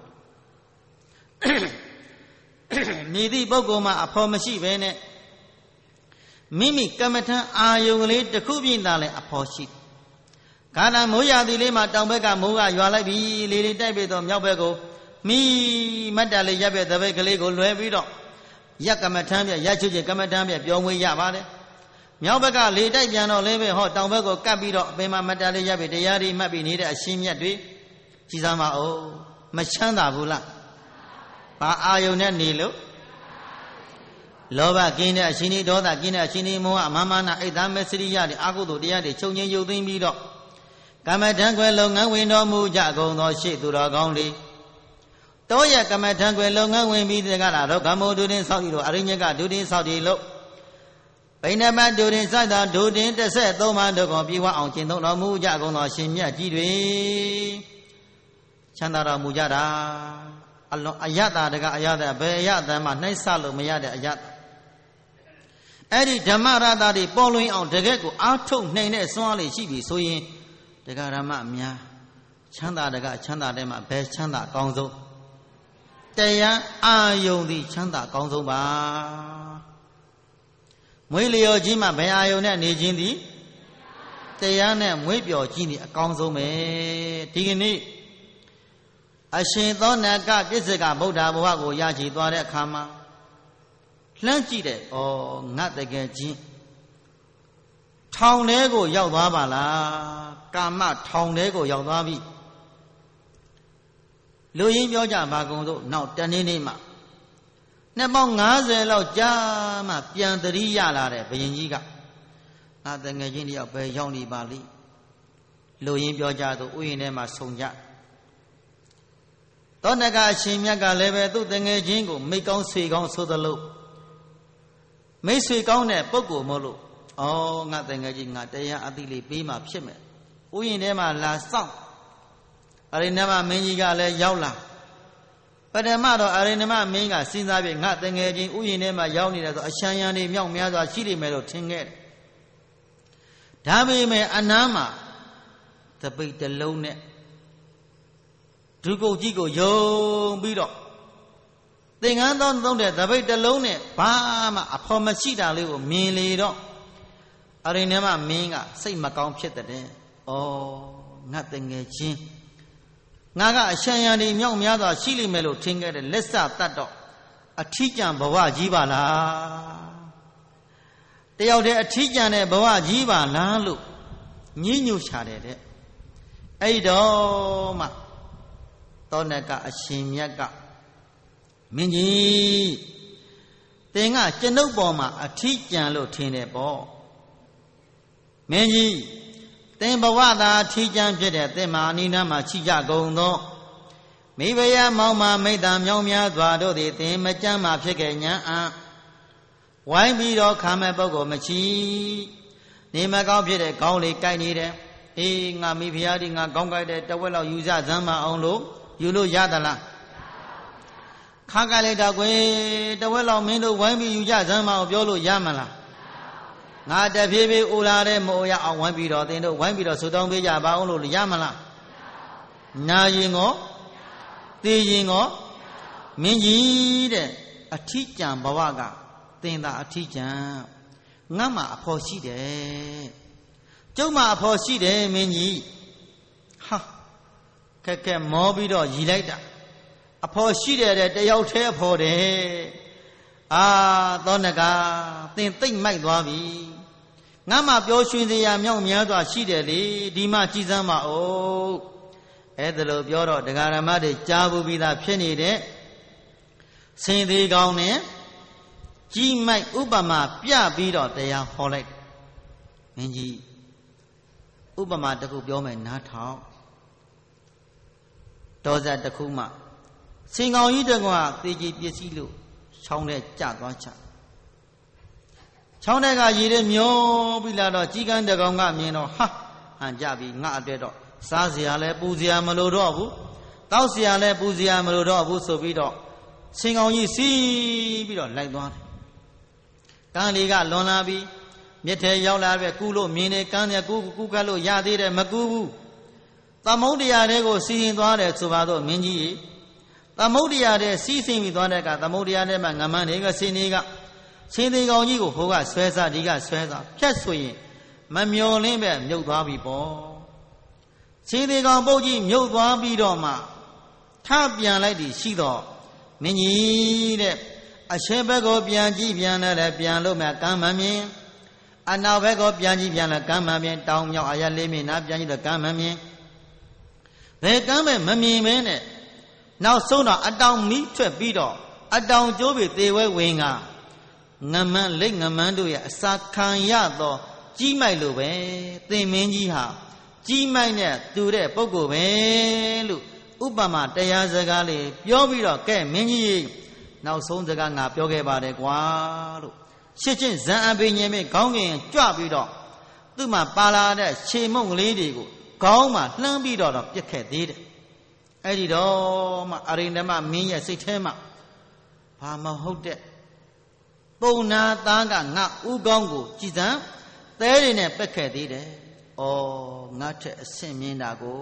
မြည်သည့်ပုဂ္ဂိုလ်မှာအဖော်မရှိဘဲနဲ့မိမိကမ္မထံအာယုံကလေးတစ်ခုပြင်းသာလဲအဖော်ရှိခါနာမိုးရသည်လေးမှာတောင်ဘက်ကမိုးကရွာလိုက်ပြီလေလေတိုက်ပြီးတော့မြောက်ဘက်ကိုမိမတ်တလေးရပ်ပဲတပိတ်ကလေးကိုလွယ်ပြီးတော့ရက်ကမ္မထံပြရချွတ်ချကမ္မထံပြပြောင်းဝေးရပါတယ်မြောက်ဘက်ကလေတိုက်ပြန်တော့လည်းပဲဟောတောင်ဘက်ကိုကပ်ပြီးတော့အပင်မှာမတ်တလေးရပ်ပြီးတရားတွေမှတ်ပြီးနေတဲ့အရှင်မြတ်တွေကြည်စမ်းပါဦးမချမ်းသာဘူးလားဘာအာယုန်နဲ့နေလို့လောဘကင်းတဲ့အရှင်ဒီဒေါသကင်းတဲ့အရှင်ဒီမောဟအမာနအိတ်သားမစရိယတွေအာဟုတို့တရားတွေချုပ်ငြိမ်းရုပ်သိမ်းပြီးတော့ကမ္မထံကွယ်လုပ်ငန်းဝင်တော်မူကြကုန်သောရှေ့သူတော်ကောင်းတွေတောရကမ္မထံကွယ်လုပ်ငန်းဝင်ပြီးတဲ့ကလာတော့ကမ္မောဒုတင်ဆောက်ပြီးတော့အရိညကဒုတင်ဆောက်တည်လို့ဗိနမဒုတင်စိုက်တာဒုတင်13ပါးတို့ကိုပြီးဝအောင်ကျင့်သုံးတော်မူကြကုန်သောရှင်မြတ်ကြီးတွေချမ်းသာတော်မူကြတာအလွန်အယတာတကအယတာဘယ်အယတမ်းမှနှိုက်ဆလို့မရတဲ့အယတာအဲ့ဒီဓမ္မရတာတွေပေါ်လွင်အောင်တကယ်ကိုအားထုတ်နိုင်တဲ့စွမ်းအားလေးရှိပြီဆိုရင်တရားဓမ္မအများချမ်းသာတကချမ်းသာတဲ့မှာဘယ်ချမ်းသာအကောင်းဆုံးတရားအာယုံသည်ချမ်းသာအကောင်းဆုံးပါမွေးလျော်ခြင်းမှာဘယ်အာယုံနဲ့နေခြင်းသည်တရားနဲ့မွေးပျော်ခြင်းသည်အကောင်းဆုံးပဲဒီကနေ့အရှင်သောနကပြစ္ဆကဗုဒ္ဓဘဝကိုရရှိသွားတဲ့အခါမှာလှမ်းကြည့်တယ်ဩငါတကယ်ချင်းထောင်ထဲကိုရောက်သွားပါလားကာမထောင်ထဲကိုရောက်သွားပြီလူရင်းပြောကြပါကုန်စို့နောက်တနေ့နေ့မှနှစ်ပေါင်း90လောက်ကြာမှပြန်တရိရလာတဲ့ဘုရင်ကြီးကငါတငယ်ချင်းတယောက်ပဲရောက်နေပါလိလူရင်းပြောကြသို့ဥယျာဉ်ထဲမှာဆုံကြသောနကအရှင်မြတ်ကလည်းပဲသူ့တငယ်ချင်းကိုမိတ်ကောင်းဆွေကောင်းဆိုသလိုမိတ်ဆွေကောင်းတဲ့ပုဂ္ဂိုလ်မို့လို့ဩငါတငယ်ချင်းငါတရားအသိလေးပေးမှဖြစ်မယ်ဥယျာဉ်ထဲမှာလာစောင့်အရိဏမမင်းကြီးကလည်းရောက်လာပထမတော့အရိဏမမင်းကစဉ်းစားပြီးငါတငယ်ချင်းဥယျာဉ်ထဲမှာရောက်နေတယ်ဆိုအရှမ်းရံတွေမြောက်များစွာရှိလိမ့်မယ်လို့ထင်ခဲ့တယ်ဒါပေမဲ့အနားမှာတပိတ်တစ်လုံးနဲ့ဒုက္ခကြီးကိုယုံပြီးတော့သင်္ကန်းသောသုံးတဲ့တပိတ်တစ်လုံးနဲ့ဘာမှအဖော်မရှိတာလေးကိုမြင်လေတော့အရိဏမမင်းကစိတ်မကောင်းဖြစ်တဲ့ဩငါတငယ်ချင်းငါကအရှံရံဒီမြောက်များစွာရှိလိမ့်မယ်လို့ထင်ခဲ့တဲ့လက်စတတ်တော့အထီးကျန်ဘဝကြီးပါလားတယောက်တည်းအထီးကျန်တဲ့ဘဝကြီးပါလားလို့ညှိညူချတယ်တဲ့အဲ့တော့မှသောနကအရှင်မြတ်ကမင်းကြီးသင်ကကျွန်ုပ်ပေါ်မှာအထီးကျန်လို့ထင်တယ်ပေါ့မင်းကြီးသင်ဘဝသာထီးကျမ်းဖြစ်တဲ့သင်မာနိနာမှာချီကြကုန်သောမိဖုရားမောင်မမိတ္တမြောင်များစွာတို့သည်သင်မကြမ်းမှဖြစ်ခဲ့ညာအံ့ဝိုင်းပြီးတော့ခါမဲ့ပုဂ္ဂိုလ်မချီနေမကောင်းဖြစ်တဲ့ခေါင်းလေးကိုက်နေတယ်အေးငါမိဖုရားဒီငါခေါင်းကိုက်တဲ့တဝက်လောက်ယူစဇမ်းမအောင်လို့ယူလို့ရသလားခါကလိုက်တော့ကွယ်တဝက်လောက်မင်းတို့ဝိုင်းပြီးယူကြဇမ်းမအောင်ပြောလို့ရမလားငါတဖြည်းဖြည်းအိုလာတဲ့မိုးရအောင်ဝိုင်းပြီးတော့သင်တို့ဝိုင်းပြီးတော့ဆူတောင်းပေးကြပါအောင်လို့ရမလားနာရင်ကောသိရင်ကောမင်းကြီးတဲ့အထီးကျန်ဘဝကသင်သာအထီးကျန်ငါမှအဖော်ရှိတယ်ကျုပ်မှအဖော်ရှိတယ်မင်းကြီးဟာခက်ခက်မောပြီးတော့ရည်လိုက်တာအဖော်ရှိတယ်တဲ့တယောက်တည်းအဖော်တယ်အာသောနကသင်သိမ့်မိုက်သွားပြီငါမှပြောရွှင်စရာမြောက်များစွာရှိတယ်လေဒီမှကြည်စမ်းပါဦးအဲ့ဒါလို့ပြောတော့တရားဓမ္မတွေကြားဘူးပြီးသားဖြစ်နေတဲ့စင်သေးကောင်းနဲ့ကြီးမိုက်ဥပမာပြပြီးတော့တရားဟောလိုက်မင်းကြီးဥပမာတစ်ခုပြောမယ်နားထောင်တော်စက်တစ်ခုမှစင်ကောင်ကြီးတကွာသေကြီးပစ္စည်းလို့ချောင်းထဲကျသွားချချောင်းထဲကရေထဲမျောပြီးလာတော့ကြီးကန်းတကောင်ကမြင်တော့ဟာဟန်ကြပြီငါအတွက်တော့စားစရာလဲပူစရာမလိုတော့ဘူးတောက်စရာလဲပူစရာမလိုတော့ဘူးဆိုပြီးတော့စင်ကောင်ကြီးစီးပြီးတော့လိုက်သွားတယ်ကန်းလေးကလွန်လာပြီးမြစ်ထဲရောက်လာပဲကူးလို့မြင်နေကန်းရကူးကတ်လို့ရသေးတယ်မကူးဘူးသမုဒ္ဒရာတွေကိုစီးရင်သွားတယ်ဆိုပါတော့မင်းကြီးသမုဒ္ဒရာတွေစီးဆင်းပြီးသွားတဲ့ကသမုဒ္ဒရာထဲမှာငမန်းတွေကစင်တွေကစင်သေးကောင်ကြီးကိုဟိုကဆွဲစားဒီကဆွဲစားဖြတ်ဆိုရင်မမျော်လင်းပဲမြုပ်သွားပြီပေါ့စင်သေးကောင်ပုတ်ကြီးမြုပ်သွားပြီးတော့မှထပြန်လိုက်ပြီးရှိတော့မင်းကြီးတဲ့အရှေ့ဘက်ကိုပြန်ကြည့်ပြန်တယ်ပြန်လို့မှကမ်းမမြင်အနောက်ဘက်ကိုပြန်ကြည့်ပြန်လဲကမ်းမမြင်တောင်မြောက်အရလေးမြင်နာပြန်ကြည့်တော့ကမ်းမမြင်ဘယ်ကမ်းပဲမမြင်မင်းနဲ့နောက်ဆုံးတော့အတောင်မီးထွက်ပြီးတော့အတောင်ကျိုးပြီးသေဝဲဝင်ကငမန်းလိတ်ငမန်းတို့ရဲ့အစာခံရသောကြီးမိုက်လို့ပဲသင်မင်းကြီးဟာကြီးမိုက်နဲ့တူတဲ့ပုဂ္ဂိုလ်ပဲလို့ဥပမာတရားစကားလေးပြောပြီးတော့ကဲမင်းကြီးနောက်ဆုံးစကားငါပြောခဲ့ပါတယ်ကွာလို့ရှစ်ချင်းဇံအပိညင်မေခေါင်းကင်ကြွပြီးတော့သူ့မှာပါလာတဲ့ခြေမုံကလေးတွေကိုခေါင်းမှာလှမ်းပြီးတော့ပြစ်ခဲ့သေးတယ်အဲ့ဒီတော့မှအရိန္ဒမမင်းရဲ့စိတ်ထဲမှာဘာမဟုတ်တဲ့ပုံနာသားကငါဥကောင်းကိုကြည်စံသဲတွေနဲ့ပက်ခဲ့သေးတယ်ဩငါထက်အဆင့်မြင်တာကို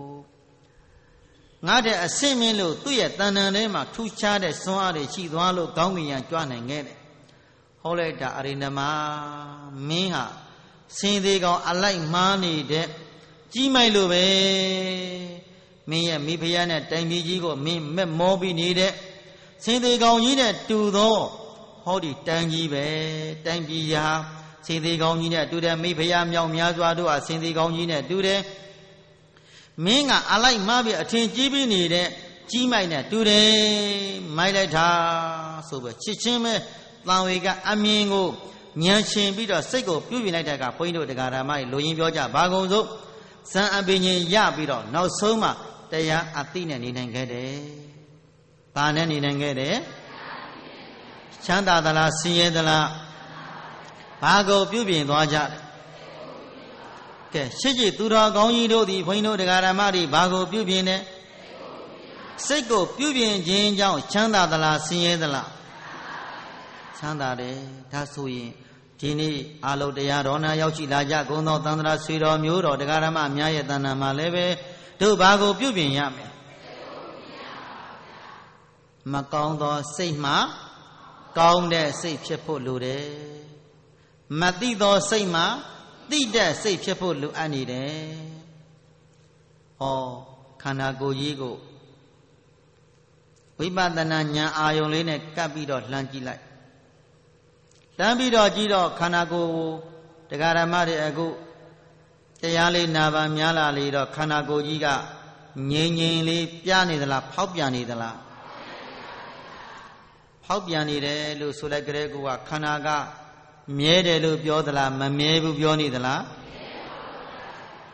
ငါတဲ့အဆင့်မြင်လို့သူ့ရဲ့တဏ္ဍာထဲမှာထူးခြားတဲ့စွမ်းအားတွေရှိသွားလို့ခေါင်းကင်ရန်ကြွနိုင်ခဲ့တယ်ဟောလိုက်တာအရိန္ဒမမင်းဟာစင်သေးကောင်အလိုက်မားနေတဲ့ကြီးမိုက်လို့ပဲမင်းရဲ့မိဖုရားနဲ့တိုင်ပြည်ကြီးကိုမင်းမက်မောပြီးနေတဲ့စင်သေးကောင်ကြီးနဲ့တူသောဟောဒီတန်ကြီးပဲတိုင်ပြည်ရာစင်သေးကောင်ကြီးနဲ့တူတယ်မိဖုရားမြောက်များစွာတို့ဟာစင်သေးကောင်ကြီးနဲ့တူတယ်မင်းကအလိုက်မပြီးအထင်ကြီးပြီးနေတဲ့ကြီးမိုက်နဲ့တူတယ်မိုက်လိုက်တာဆိုပဲချစ်ချင်းပဲတန်ဝေကအမြင်ကိုညံရှင်ပြီးတော့စိတ်ကိုပြုပြင်လိုက်တဲ့ကဘုန်းကြီးတို့တရားဓမ္မတွေလိုရင်းပြောကြဘာကုန်စို့ဇံအပင်ရှင်ရပြီးတော့နောက်ဆုံးမှတရားအသိနဲ့နေနိုင်ခဲ့တယ်။ဘာနဲ့နေနိုင်ခဲ့တယ်။ချမ်းသာသလားဆင်းရဲသလားဘာကိုပြုပြင်သွားကြတယ်။ကဲရှစ်ကြည်သူတော်ကောင်းကြီးတို့သည်ဘုန်းကြီးတို့တရားဓမ္မတွေဘာကိုပြုပြင်တယ်။စိတ်ကိုပြုပြင်ခြင်းကြောင့်ချမ်းသာသလားဆင်းရဲသလားချမ်းသာတယ်ဒါဆိုရင်ဒီနေ့အာလုတရားတော်နာရောက်ရှိလာကြကုန်သောသန္တရာဆွေတော်မျိုးတော်တရားဓမ္မအများရဲ့တဏ္ဍာမှာလည်းပဲတို့ဘာကိုပြုပြင်ရမလဲမကောင်းသောစိတ်မှကောင်းတဲ့စိတ်ဖြစ်ဖို့လိုတယ်မသိသောစိတ်မှသိတဲ့စိတ်ဖြစ်ဖို့လိုအပ်နေတယ်ဟောခန္ဓာကိုယ်ကြီးကိုဝိပဿနာဉာဏ်အာယုံလေးနဲ့ကပ်ပြီးတော့လှမ်းကြည့်လိုက်တမ်းပြီးတော့ကြည့်တော့ခန္ဓာကိုယ်တရားဓမ္မတွေအခုတရားလေးနာပါများလာလေတော့ခန္ဓာကိုယ်ကြီးကငြိမ်ငြိမ်လေးပြနေသလားဖောက်ပြန်နေသလားဖောက်ပြန်နေတယ်လို့ဆိုလိုက်ကြတဲ့ကူကခန္ဓာကမြဲတယ်လို့ပြောသလားမမြဲဘူးပြောနေသလား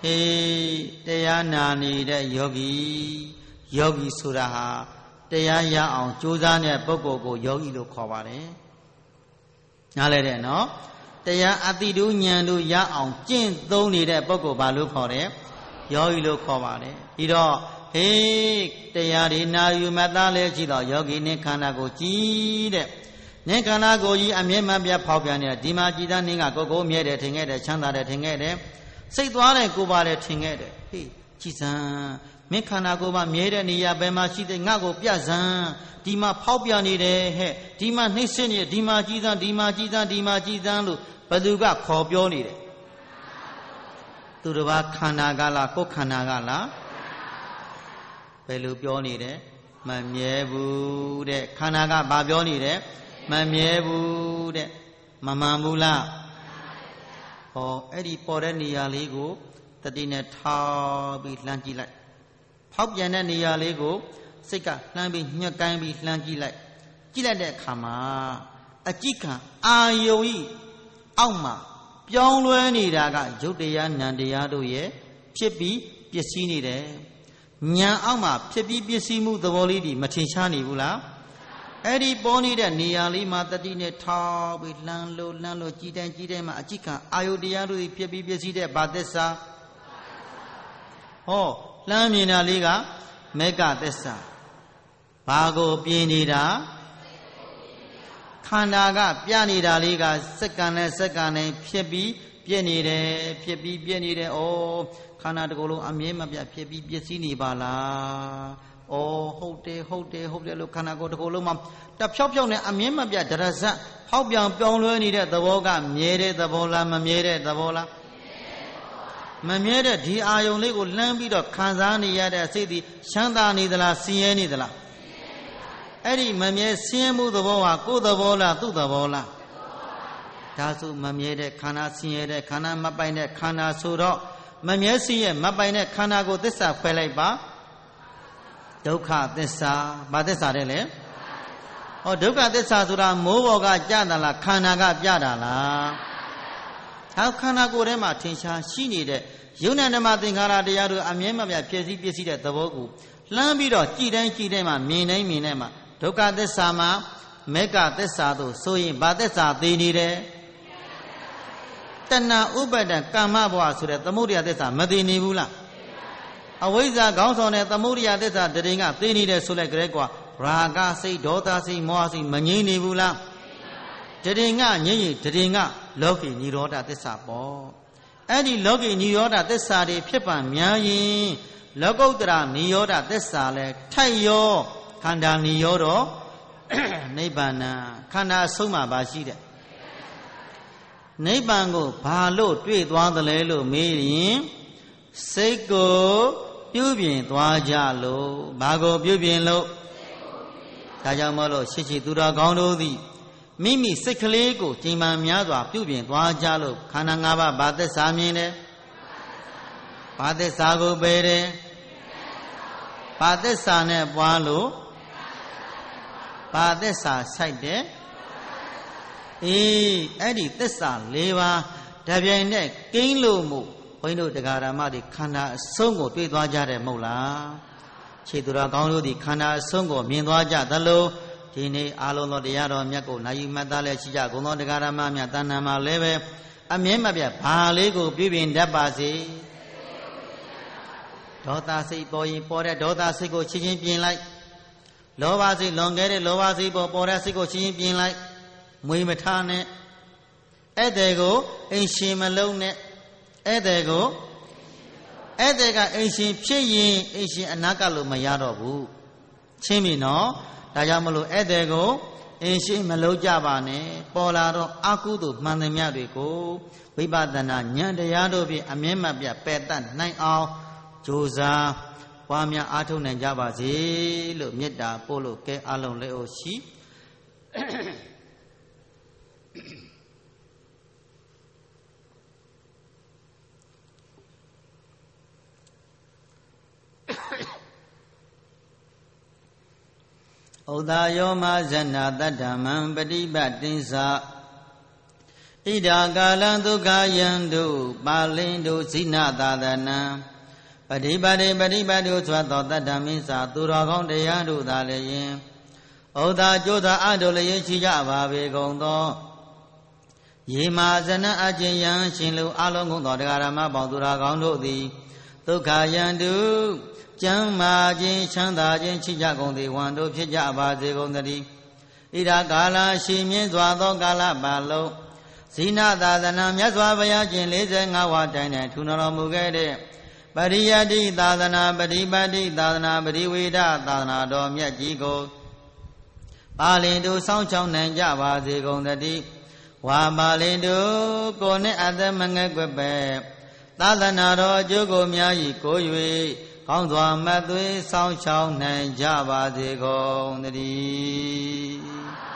တရားနာနေတဲ့ယောဂီဆိုတာဟာတရားရအောင်ကြိုးစားတဲ့ပုဂ္ဂိုလ်ကိုယောဂီလို့ခေါ်ပါတယ်နားလဲတဲ့နော်တရားအတိတုဉာဏ်တို့ရအောင်ကျင့်သုံးနေတဲ့ပုဂ္ဂိုလ်ဘာလို့ခေါ်တယ်ယောဂီလို့ခေါ်ပါတယ်ပြီးတော့တရားဒီနာယူမသားလဲရှိတော့ယောဂီနဲ့ခန္ဓာကိုကြည်တဲ့နေခန္ဓာကိုကြီးအမြဲမှပြဖောက်ပြန်နေတာဒီမှာကြည်သားနေကကိုယ်မြဲတယ်ထင်ခဲ့တယ်ချမ်းသာတယ်ထင်ခဲ့တယ်စိတ်သွားတယ်ကိုယ်ပါတယ်ထင်ခဲ့တယ်ကြည်စံမင်းခန္ဓာကိုယ်မှာမြဲတဲ့နေရာဘယ်မှာရှိတဲ့ငါ့ကိုပြစံဒီမှာဖောက်ပြန်နေတယ်ဒီမှာနှိမ့်စစ်နေဒီမှာကြည်စံဒီမှာကြည်စံဒီမှာကြည်စံလို့ဘသူကခေါ်ပြောနေတယ်သူတစ်ပါးခန္ဓာကလားကိုယ်ခန္ဓာကလားဘယ်လိုပြောနေတယ်မမြဲဘူးတဲ့ခန္ဓာကဘာပြောနေတယ်မမြဲဘူးတဲ့မမှန်ဘူးလားဟောအဲ့ဒီပေါ်တဲ့နေရာလေးကိုတတိနဲ့ထားပြီးလှမ်းကြည့်လိုက်ဖောက်ပြန်တဲ့နေရာလေးကိုစိတ်ကလှမ်းပြီးညှက်ကိုင်းပြီးလှမ်းကြည့်လိုက်တဲ့အခါမှာအကြည့်ခံအာယုံဤအောက်မှာပြောင်းလဲနေတာကယုတ်တရားနံတရားတို့ရဲ့ဖြစ်ပြီးပျက်စီးနေတယ်ဉာဏ်အောက်မှာဖြစ်ပြီးပျက်စီးမှုသဘောလေးဒီမထင်ရှားနေဘူးလားအဲ့ဒီပေါ်နေတဲ့နေရာလေးမှာတတိနဲ့ထောက်ပြီးလှမ်းလို့ကြည်တိုင်းမှာအကြည့်ခံအာယုတရားတို့ဖြစ်ပြီးပျက်စီးတဲ့ဘာသစ္စာဟောလှမ်းမြင်တာလေးကမေဃသစ္စာဘာကိုပြင်းနေတာခန္ဓာကပြနေတာလေးကစက္ကန့်နဲ့ဖြစ်ပြီးပြည့်နေတယ်ဩခန္ဓာတစ်ခုလုံးအမြဲမပြတ်ဖြစ်ပြီးပျက်စီးနေပါလားဩဟုတ်တယ်လို့ခန္ဓာကိုယ်တစ်ခုလုံးမှာတဖြောက်နဲ့အမြဲမပြတ်ဒရဇတ်ဖောက်ပြောင်းလဲနေတဲ့သဘောကမြဲတဲ့သဘောလားမမြဲတဲ့သဘောလားမမြဲတဲ့ဒီအာယုံလေးကိုလှမ်းပြီးတော့ခံစားနေရတဲ့စိတ်ဒီချမ်းသာနေသလားဆင်းရဲနေသလားအဲ့ဒီမမြဲဆင်းရဲမှုသဘောဟာကိုယ်သဘောလားသူ့သဘောလားဒါဆိုမမြဲတဲ့ခန္ဓာဆင်းရဲတဲ့ခန္ဓာမပိုင်တဲ့ခန္ဓာဆိုတော့မမြဲဆင်းရဲမပိုင်တဲ့ခန္ဓာကိုသစ္စာခွဲလိုက်ပါဒုက္ခသစ္စာဘာသစ္စာတဲ့လဲဟောဒုက္ခသစ္စာဆိုတာမိုးပေါ်ကကြတာလားခန္ဓာကပြတာလားဟောခန္ဓာကိုယ်ထဲမှာထင်ရှားရှိနေတဲ့ယုံနာဓမ္မသင်္ခါရတရားတို့အမြဲမပြတ်ဖြစ်စီပစ္စည်းတဲ့သဘောကိုလှမ်းပြီးတော့ကြည်တိုင်းမှာမြင်တိုင်းမှာဒုက္ခသစ္စာမှာမေဃသစ္စာတို့ဆိုရင်ဘာသစ္စာသိနေတယ်တဏှာဥပါဒံကာမဘဝဆိုတဲ့သမုဒယသစ္စာမသိနေဘူးလားအဝိဇ္ဇာခေါင်းဆောင်တဲ့သမုဒယသစ္စာတရင်ကသိနေတယ်ဆိုလိုက်ကြဲကွာရာဂစိတ်ဒေါသစိတ်မောဟစိတ်မငြိမ့်နေဘူးလားတရင်ကငြိမ့်ရင်တရင်ကလောကီនិရောဓသစ္စာပေါ့အဲ့ဒီလောကီនិရောဓသစ္စာတွေဖြစ်ပံများရင်လောကုတ္တရာនិရောဓသစ္စာလဲထိုက်ရောခန္ဓာនិရောဓနိဗ္ဗာန်ခန္ဓာအဆုံးမှာပါရှိတယ်နိဗ္ဗာန်ကိုဘာလို့တွေ့သွားသလဲလို့မေးရင်စိတ်ကိုပြုပြင်သွားကြလို့ဘာကိုပြုပြင်လို့ဒါကြောင့်မို့လို့ရှိသူတော်ကောင်းတို့သည်မိမိစိတ်ကလေးကိုချိန်မှန်များစွာပြုပြင်သွားကြလို့ခန္ဓာ၅ပါးဘာသစ္စာမြင်တယ်ဘာသစ္စာကိုပယ်တယ်ဘာသစ္စာနဲ့ပွားလို့ဘာသစ္စာဆိုင်တယ်အဲ့ဒီသစ္စာ၄ပါးတပြိုင်နက်ကိန်းလို့မို့ဘုန်းကြီးတို့တရားဓမ္မတွေခန္ဓာအဆုံးကိုတွေ့သွားကြတယ်မဟုတ်လားခြေသူတော်ကောင်းတို့ဒီခန္ဓာအဆုံးကိုမြင်သွားကြသလိုဒီနေ့အာလုံးသောတရားတော်မြတ်ကိုနာယူမှတ်သားလဲရှိကြကုန်သောတရားဓမ္မများတဏ္ဍာမှာလည်းပဲအမြဲမပြတ်ဘာလေးကိုပြုပြင်တတ်ပါစေဒေါသစိတ်ပေါ်ရင်ပေါ်တဲ့ဒေါသစိတ်ကိုချင်းပြင်လိုက်လောဘစိတ်လွန်ခဲ့တဲ့လောဘစိတ်ပေါ်တဲ့စိတ်ကိုချင်းပြင်လိုက်မွေမထားနဲ့ဧည့်သည်ကိုအိမ်ရှင်မလုံးနဲ့ဧည့်သည်ကအိမ်ရှင်ဖြစ်ရင်အိမ်ရှင်အနာကလို့မရတော့ဘူးချင်းပြီနော်ဒါကြောင့်မလို့ဧည့်သည်ကိုအိမ်ရှင်မလုံးကြပါနဲ့ပေါ်လာတော့အကုသို့မှန်သမျှတွေကိုဝိပဿနာဉာဏ်တရားတို့ဖြင့်အမြဲမပြတ်ပယ်တတ်နိုင်အောင်ကြိုးစားပွားများအားထုတ်နိုင်ကြပါစေလို့မေတ္တာပို့လို့ကဲအလုံးလေးအိုရှိဥဒ္ဒါယောမဇဏတတ္တမံပฏิပတ်တိသ Ida kalang dukkha yandu palindu sina tadana Padipade padipadu swato tadamisa Turagong deyandu dalayin Oda joda adolayin chija babe gongdo Yema zana ajiyan shinlu alongung dodagarama Bangduragong dodi Dukkha yandu Jamma jin chanda jin chija gongdi Wando pija baze gongdi Ida kala shimin swato kala balo Sina Dadana Myaswa Bayajin Lise Ngawatane Tunara Mugede Pariyadi Dadana Paripadi Dadana Pariwida Dadana Do Myajiko Palindu Songchong Nanja Vazi Gongdadi Wa Palindu Kone Adamangakwepe Dadana Do Jogo Myayi Koyue Kongzwa Matwe Songchong Nanja Vazi Gongdadi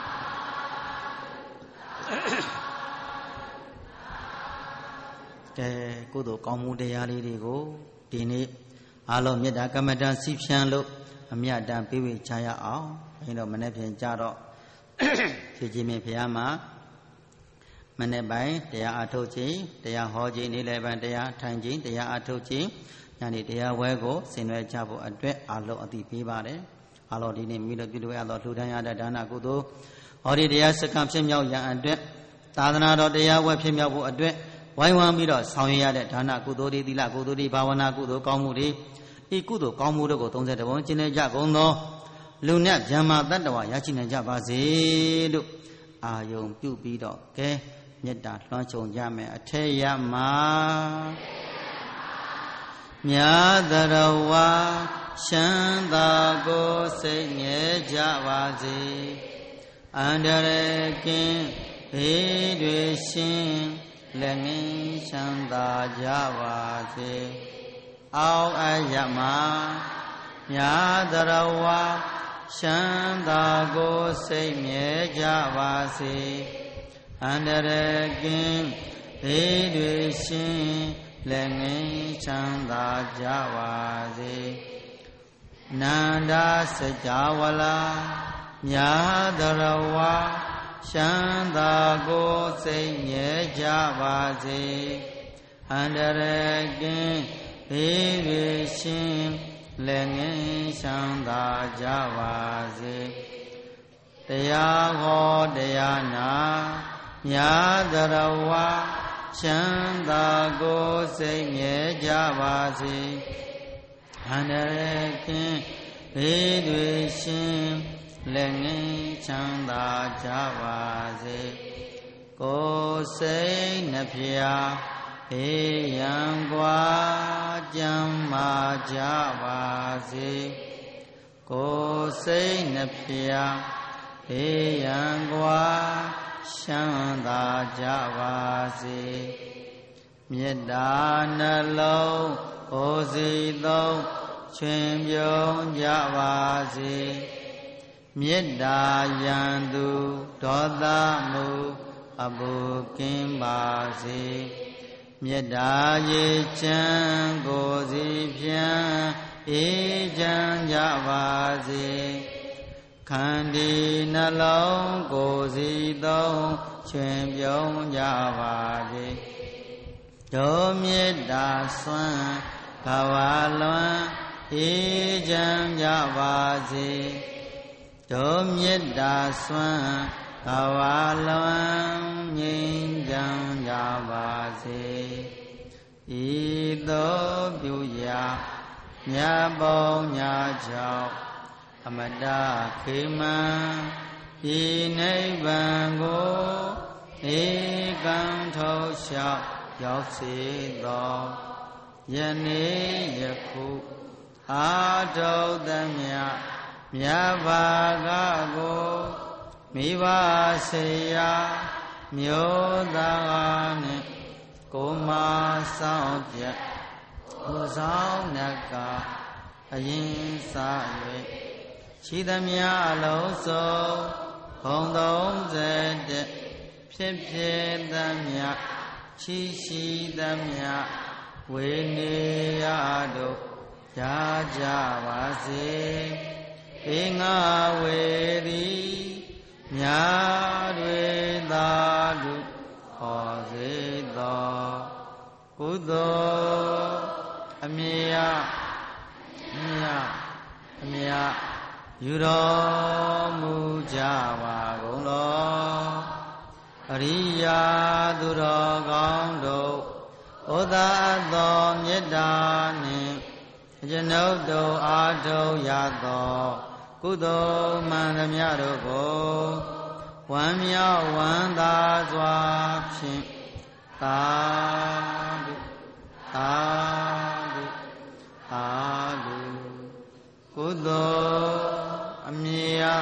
Kudo Kamu Deyari go, Dini, Alo Meda Kamada Sipshan Look, Amiada Piwi Chaya Ao, Manepian Jaro, Fijimi Piama, Manebai, Dea Atochi, Dea Hoji, Nilevan Dea, Tanjin, Dea Atochi, Yani Dea Wego, Sinwe Jabo, Adre, Alo Ati Pibare, Alo Dini Milo Pidu, Alo Tudaya Dana Kudo, Ori Dea Circumcision Yang Adre, Tadana Dea Webim Yabu Adre, Why one mirror, Sawaya, Dana Kudori, Dila Kuduri, Bavana Kudo, Kamuri, Ikudo, Kamudo, Tonza, the Wonchine Jagono, Lunet, Jama, Dandawa, Yachin and Jabazi, Ayom, Pupido, Ke, Yeta, Lancho, Yame, Ateyama Myadarawa, Shanda go, say, Javazi, under a king, Edwin. Lengi Shanda Javazi Ao Ayama Yadarawa Shanda Go Say Javazi Anderegin Edwishin Lengi Shanda Javazi Nanda Sajawala Yadarawa Shanda go say Javazi Anderegin Evishin Lengi Shanda Javazi Deyago Deyana Yadarawa Shanda go say Javazi Anderegin Evishin Lengi Chanda Javazi Go say Napia Eyangwa Jamma Javazi Go say Napia Eyangwa Shanda Javazi Myedanalo Ozido Chimbyon Javazi Mieda Yandu Dodamu Abu Kimbazi Mieda Yechan Gozi Pian Ejan Javazi Kandi Nalong Gozi Do Chimbyon Javazi Do Mieda Swan Kawalwan Ejan Javazi Dom Yedda Swan Kawalam Yinjang Javazi Ido Buya Nyabo Nyajao Amada Kima Inai Bango Egang Tho Shao Yoksi Do Yani Yaku Ado Damya Myavagago Mivaseya Myodagane Kuma Saudya Usaunaka Ayin Sawe Chidamya Loso Hongdong Zed Pip Damya Chishi Damya Winiyado Yajavase Inga Vedi Nyadwe Dadu သောကုသိုလ်အမြတ်ယူတော်မူကြပါကုန်လောအရိယာသူတော်ကောင်းတို့ဩသာသောမေတ္တာနှင့်ကျွန်ုပ်တို့အားထုတ်ရသောကုသိုလ်မှန်သမျှတို့ကိုဝမ်းမြောက်ဝမ်းသာစွာဖြင့်သာဓုသာဓုသာဓုကုသိုလ်အမြတ်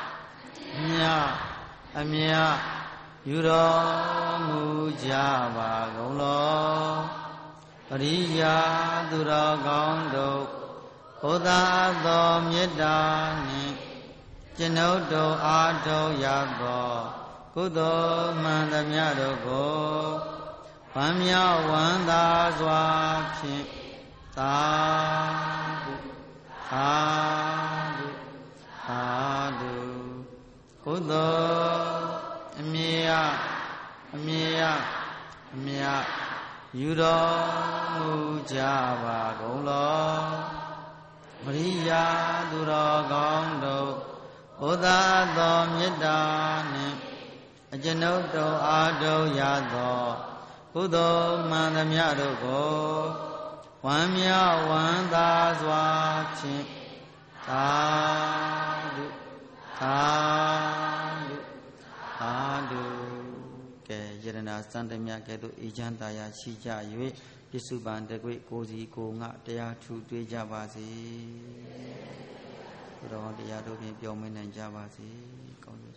ယူတော်မူကြပါကုန်လောပရိယာသူတော်ကောင်းတို့ဘုရားသောမေတ္တာနှင့်ကျွန်ုပ်တို့အားထုတ်ရသောကုသိုလ်မှန်သမျှတို့ကိုဝမ်းမြောက်ဝမ်းသာစွာဖြင့်သာဓုသာဓုသာဓုကုသိုလ်အမြတ်ယူတော်မူကြပါကုန်လောပရိယာသူတော်ကောင်းတို့ဘုရားသောမေတ္တာနှင့်ကျွန်ုပ်တို့အားထုတ်ရသောကုသိုလ်မှန်သမျှတို့ကိုဝမ်းမြောက်ဝမ်းသာစွာဖြင့်သာဓုသာဓုသာဓုကဲယရဏစံတမြတ်ကဲ့သို့အေချမ်းသာယာရှိကြ၍ပစ္စုပန်တကွေကိုစီကိုငှတရားထူတွေ့ကြပါစေဘုရားတရားတို့ဖြင့်ပြောင်းမနိုင်ကြပါစေကောင်း